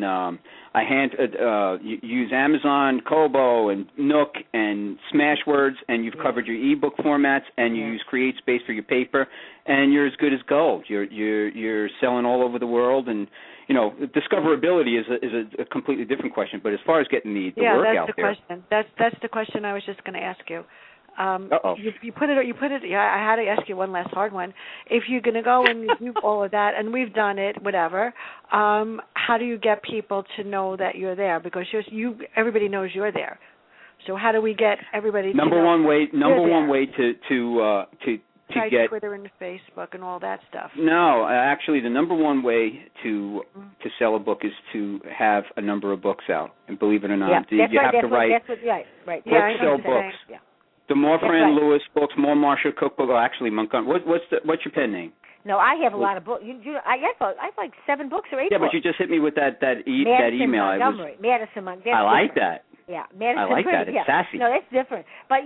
use Amazon, Kobo, and Nook, and Smashwords, and you've covered your ebook formats, and you use CreateSpace for your paper, and you're as good as gold. You're selling all over the world, and discoverability is a completely different question. But as far as getting the work out there, that's the question I was just going to ask you. You put it. Yeah, I had to ask you one last hard one. If you're going to go and do all of that, and we've done it, whatever. How do you get people to know that you're there? Because everybody knows you're there. So how do we get everybody? Number one way to get Twitter and Facebook and all that stuff. No, actually, the number one way to sell a book is to have a number of books out. And believe it or not, you have to write. Right. Books sell books. Yeah. The more Fran Lewis books, more Marsha Cook books. Actually, Montgomery. What's your pen name? No, I have a lot of books. I have like 7 books or 8 books. Yeah, but you just hit me with that email. Madison Montgomery. I like that. Yeah, Madison. I like that. It's sassy. No, that's different. But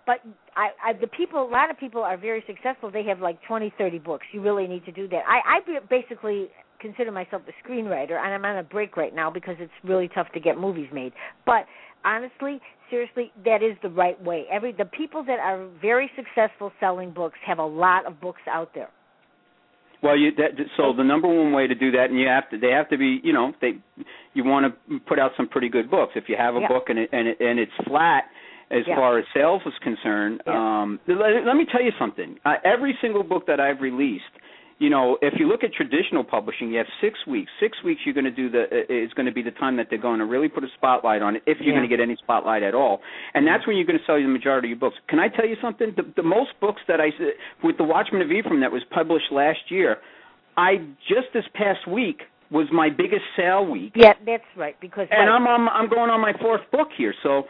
a lot of people are very successful. They have like 20, 30 books. You really need to do that. I basically consider myself a screenwriter, and I'm on a break right now because it's really tough to get movies made. But honestly, seriously, that is the right way. The people that are very successful selling books have a lot of books out there. Well, so the number one way to do that, and they have to be, you want to put out some pretty good books. If you have a book and it's flat as far as sales is concerned, let me tell you something. Every single book that I've released, if you look at traditional publishing, you have 6 weeks. 6 weeks you're going to is going to be the time that they're going to really put a spotlight on it, if you're going to get any spotlight at all. And that's when you're going to sell the majority of your books. Can I tell you something? The most books that with The Watchman of Ephraim that was published last year, just this past week was my biggest sale week. Yeah, that's right. And I'm going on my 4th book here. So,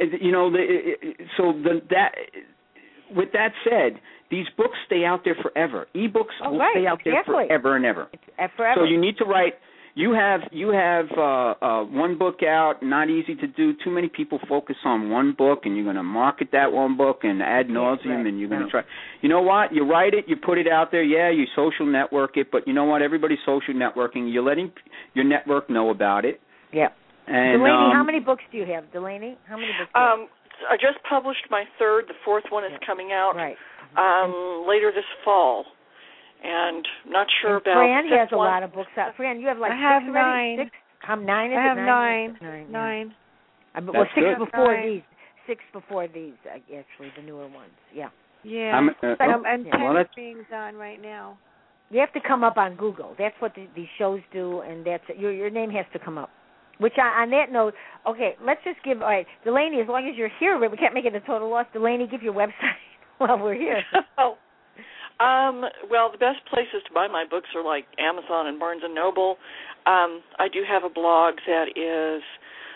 with that said, these books stay out there forever. E-books will stay out there forever and ever. Forever. So you need to write you have one book out, not easy to do. Too many people focus on one book, and you're going to market that one book and ad nauseum, and you're going to try. You know what? You write it, you put it out there. Yeah, you social network it, but you know what? Everybody's social networking. You're letting your network know about it. Yeah. And, Delaney, how many books do you have? Delaney, how many books do you have? I just published my third. The fourth one is coming out later this fall. And not sure about. Fran has a lot of books out. Fran, you have like I have 6 already? 9. How nine is I it? have nine. Nine. Well, 6 good. before these. 6 before these, actually, the newer ones. Yeah. Yeah. And 10 is being done right now. You have to come up on Google. That's what these shows do, and that's your name has to come up. Which, on that note, okay, let's just give. All right, Delaney, as long as you're here, we can't make it a total loss. Delaney, give your website while we're here. Well, the best places to buy my books are like Amazon and Barnes & Noble. I do have a blog that is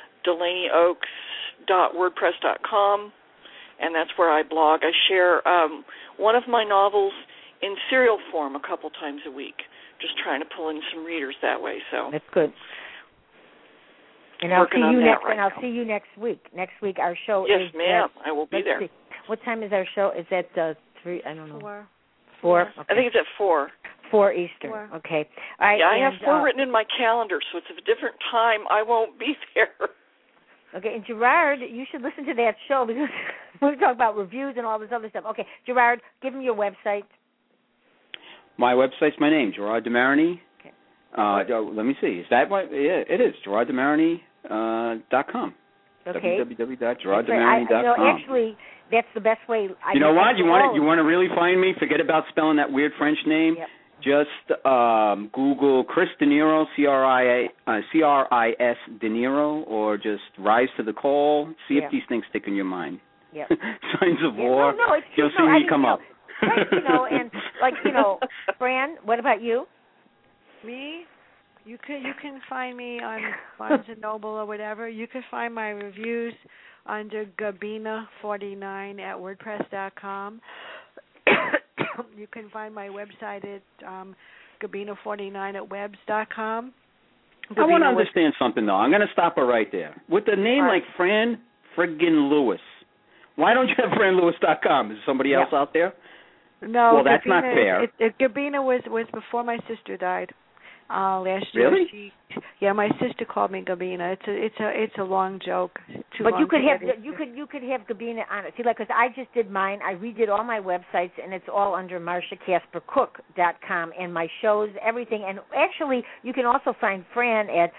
DelaneyOaks.wordpress.com, and that's where I blog. I share one of my novels in serial form a couple times a week, just trying to pull in some readers that way. So that's good. And I'll see you next. And I'll see you next week. Next week our show is. Yes, ma'am. I will be there. See. What time is our show? Is that 3? I don't know. 4. Okay. I think it's at 4. 4 Eastern. 4. Okay. All right. Yeah, I have 4 written in my calendar, so it's a different time. I won't be there. Okay, and Gerard, you should listen to that show because we talk about reviews and all this other stuff. Okay, Gerard, give them your website. My website's my name, Gerard DeMarini. Okay. Let me see. Is that what? Yeah, it is. GerardDeMarini.com. Okay. www.GerardDeMarini.com. Actually, that's the best way. You know what? You want to really find me? Forget about spelling that weird French name. Yep. Just Google Chris De Niro, C-R-I-S De Niro, or just Rise to the Call. See if these things stick in your mind. Yep. Signs of War. No, it's true. You'll see me come up. Right, and Fran, what about you? Me? You can find me on Barnes & Noble or whatever. You can find my reviews under Gabina49 at WordPress.com. You can find my website at Gabina49 at Webs.com. I want to understand something, though. I'm going to stop her right there. With a name like Fran friggin' Lewis, why don't you have FranLewis.com? Is somebody else out there? No. Well, that's not fair. Gabina was before my sister died. Last year. Really? My sister called me Gabina. It's a long joke. But you could have Gabina on it. See, because I just did mine. I redid all my websites, and it's all under MarciaCasperCook.com, and my shows, everything. And actually, you can also find Fran at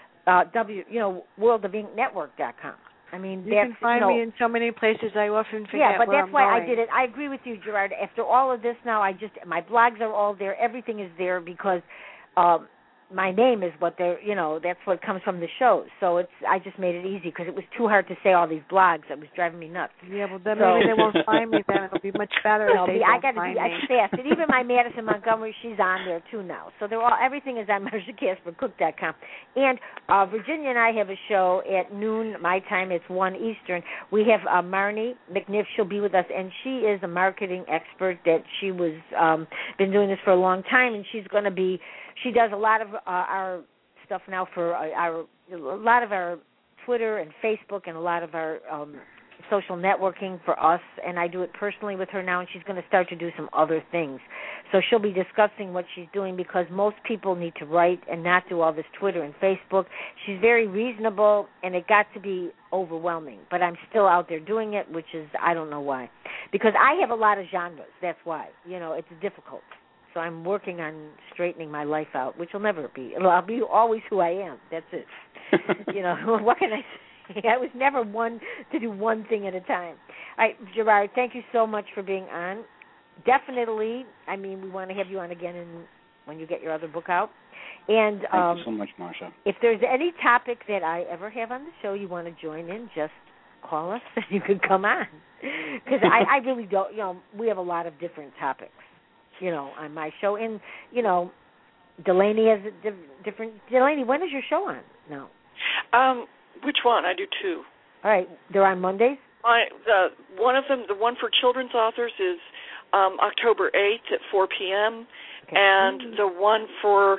WorldofInkNetwork.com. I mean, you can find me in so many places. I often forget. Yeah, but where that's I'm why going. I did it. I agree with you, Gerard. After all of this, now my blogs are all there. Everything is there because. My name is what they're, that's what comes from the shows. So I just made it easy because it was too hard to say all these blogs. It was driving me nuts. Yeah, well, then maybe they won't find me then. It'll be much better if they don't find me. I fast. And even my Madison Montgomery, she's on there too now. So everything is on MarciaCasperCook.com. And Virginia and I have a show at noon, my time. It's 1 Eastern. We have Marnie McNiff. She'll be with us, and she is a marketing expert that she was been doing this for a long time, and she's going to be. She does a lot of our stuff now for a lot of our Twitter and Facebook and a lot of our social networking for us, and I do it personally with her now, and she's going to start to do some other things. So she'll be discussing what she's doing because most people need to write and not do all this Twitter and Facebook. She's very reasonable, and it got to be overwhelming, but I'm still out there doing it, which is, I don't know why. Because I have a lot of genres, that's why. It's difficult. So I'm working on straightening my life out, which will never be. I'll be always who I am. That's it. What can I say? I was never one to do one thing at a time. All right, Gerard, thank you so much for being on. Definitely, we want to have you on again when you get your other book out. And thank you so much, Marcia. If there's any topic that I ever have on the show you want to join in, just call us and you can come on. Because I really don't, we have a lot of different topics. On my show. And, Delaney has a different... Delaney, when is your show on now? Which one? I do 2. All right. They're on Mondays? One of them, the one for children's authors, is October 8th at 4 p.m., okay. And the one for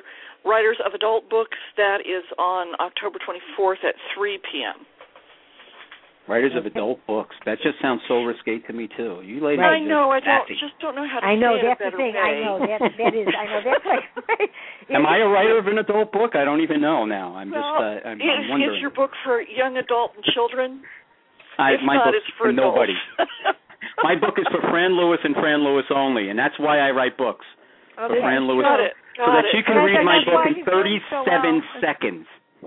Writers of Adult Books. That is on October 24th at 3 p.m. Writers of Adult Books. That just sounds so risque to me too. You ladies, I know. I just don't know how to say it a better way. I know that's like. Am I a writer of an adult book? I don't even know now. I'm wondering. Is your book for young adult and children? My book is for nobody. My book is for Fran Lewis and Fran Lewis only, and that's why I write books. For Fran Lewis. Got it. So that you can read my book in 37 seconds.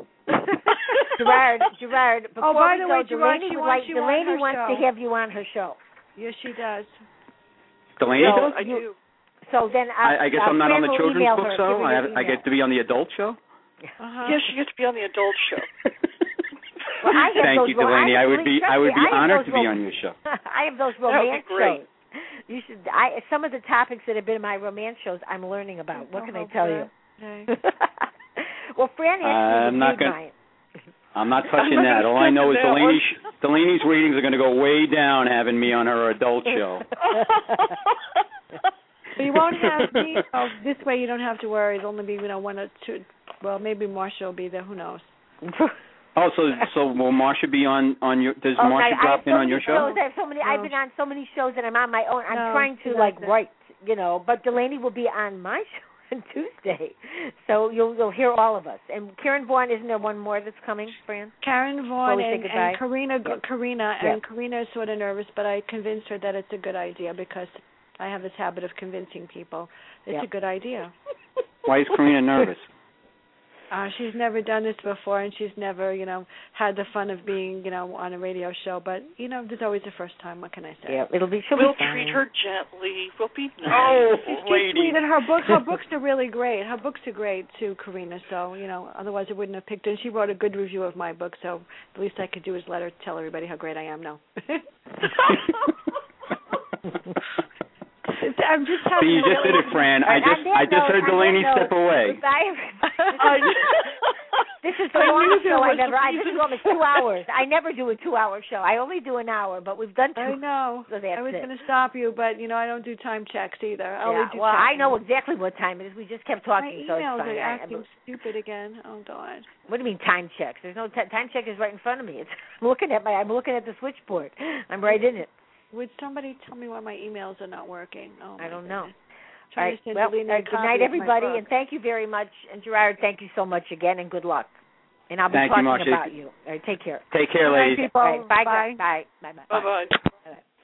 Gerard, before by the way, Delaney wants to have you on her show. Yes, she does. Delaney does? I do. So then I guess I'm not on the children's book show? I get to be on the adult show? Yes, you get to be on the adult show. Well, thank you, Delaney. I would be honored to be on your show. I have those romance shows. You should. Some of the topics that have been in my romance shows, I'm learning about. What can I tell you? Okay. Well, Fran asked me to read mine. I'm not touching that. All I know is Delaney's ratings are going to go way down having me on her adult show. But you won't have me. This way, you don't have to worry. It'll only be one or two. Well, maybe Marsha will be there. Who knows? Oh, so will Marsha be on your? Does Marsha drop in on your show? I have so many. I've been on so many shows, and I'm on my own. I'm trying to write, But Delaney will be on my show on Tuesday, so you'll hear all of us. And Karen Vaughn, isn't there one more that's coming, Fran? Karen Vaughn and Karina, and Karina is sort of nervous, but I convinced her that it's a good idea because I have this habit of convincing people. It's a good idea. Why is Karina nervous? She's never done this before, and she's never, had the fun of being, on a radio show. But, there's always a first time. What can I say? Yeah, we'll treat her gently. We'll be nice. Oh, she's sweet, and her books are really great. Her books are great too, Karina. So, otherwise I wouldn't have picked her. And she wrote a good review of my book, so the least I could do is let her tell everybody how great I am. No. I'm just so you just did it, Fran. I just heard Delaney step away. This is the longest show I've ever. This is almost 2 hours. I never do a 2-hour show. I only do an hour, but we've done 2. I know. So I was going to stop you, but I don't do time checks either. I know exactly what time it is. We just kept talking, so it's fine. My emails are acting stupid again. Oh God. What do you mean time checks? There's no time check is right in front of me. I'm looking at the switchboard. I'm right in it. Would somebody tell me why my emails are not working? Oh, I don't know. All right. Well, good night, everybody, and thank you very much. And Gerard, thank you so much again, and good luck. And I'll be talking about you. All right, take care. Take care, ladies. Bye, people. Bye. Bye. Bye. Bye. Bye. Bye.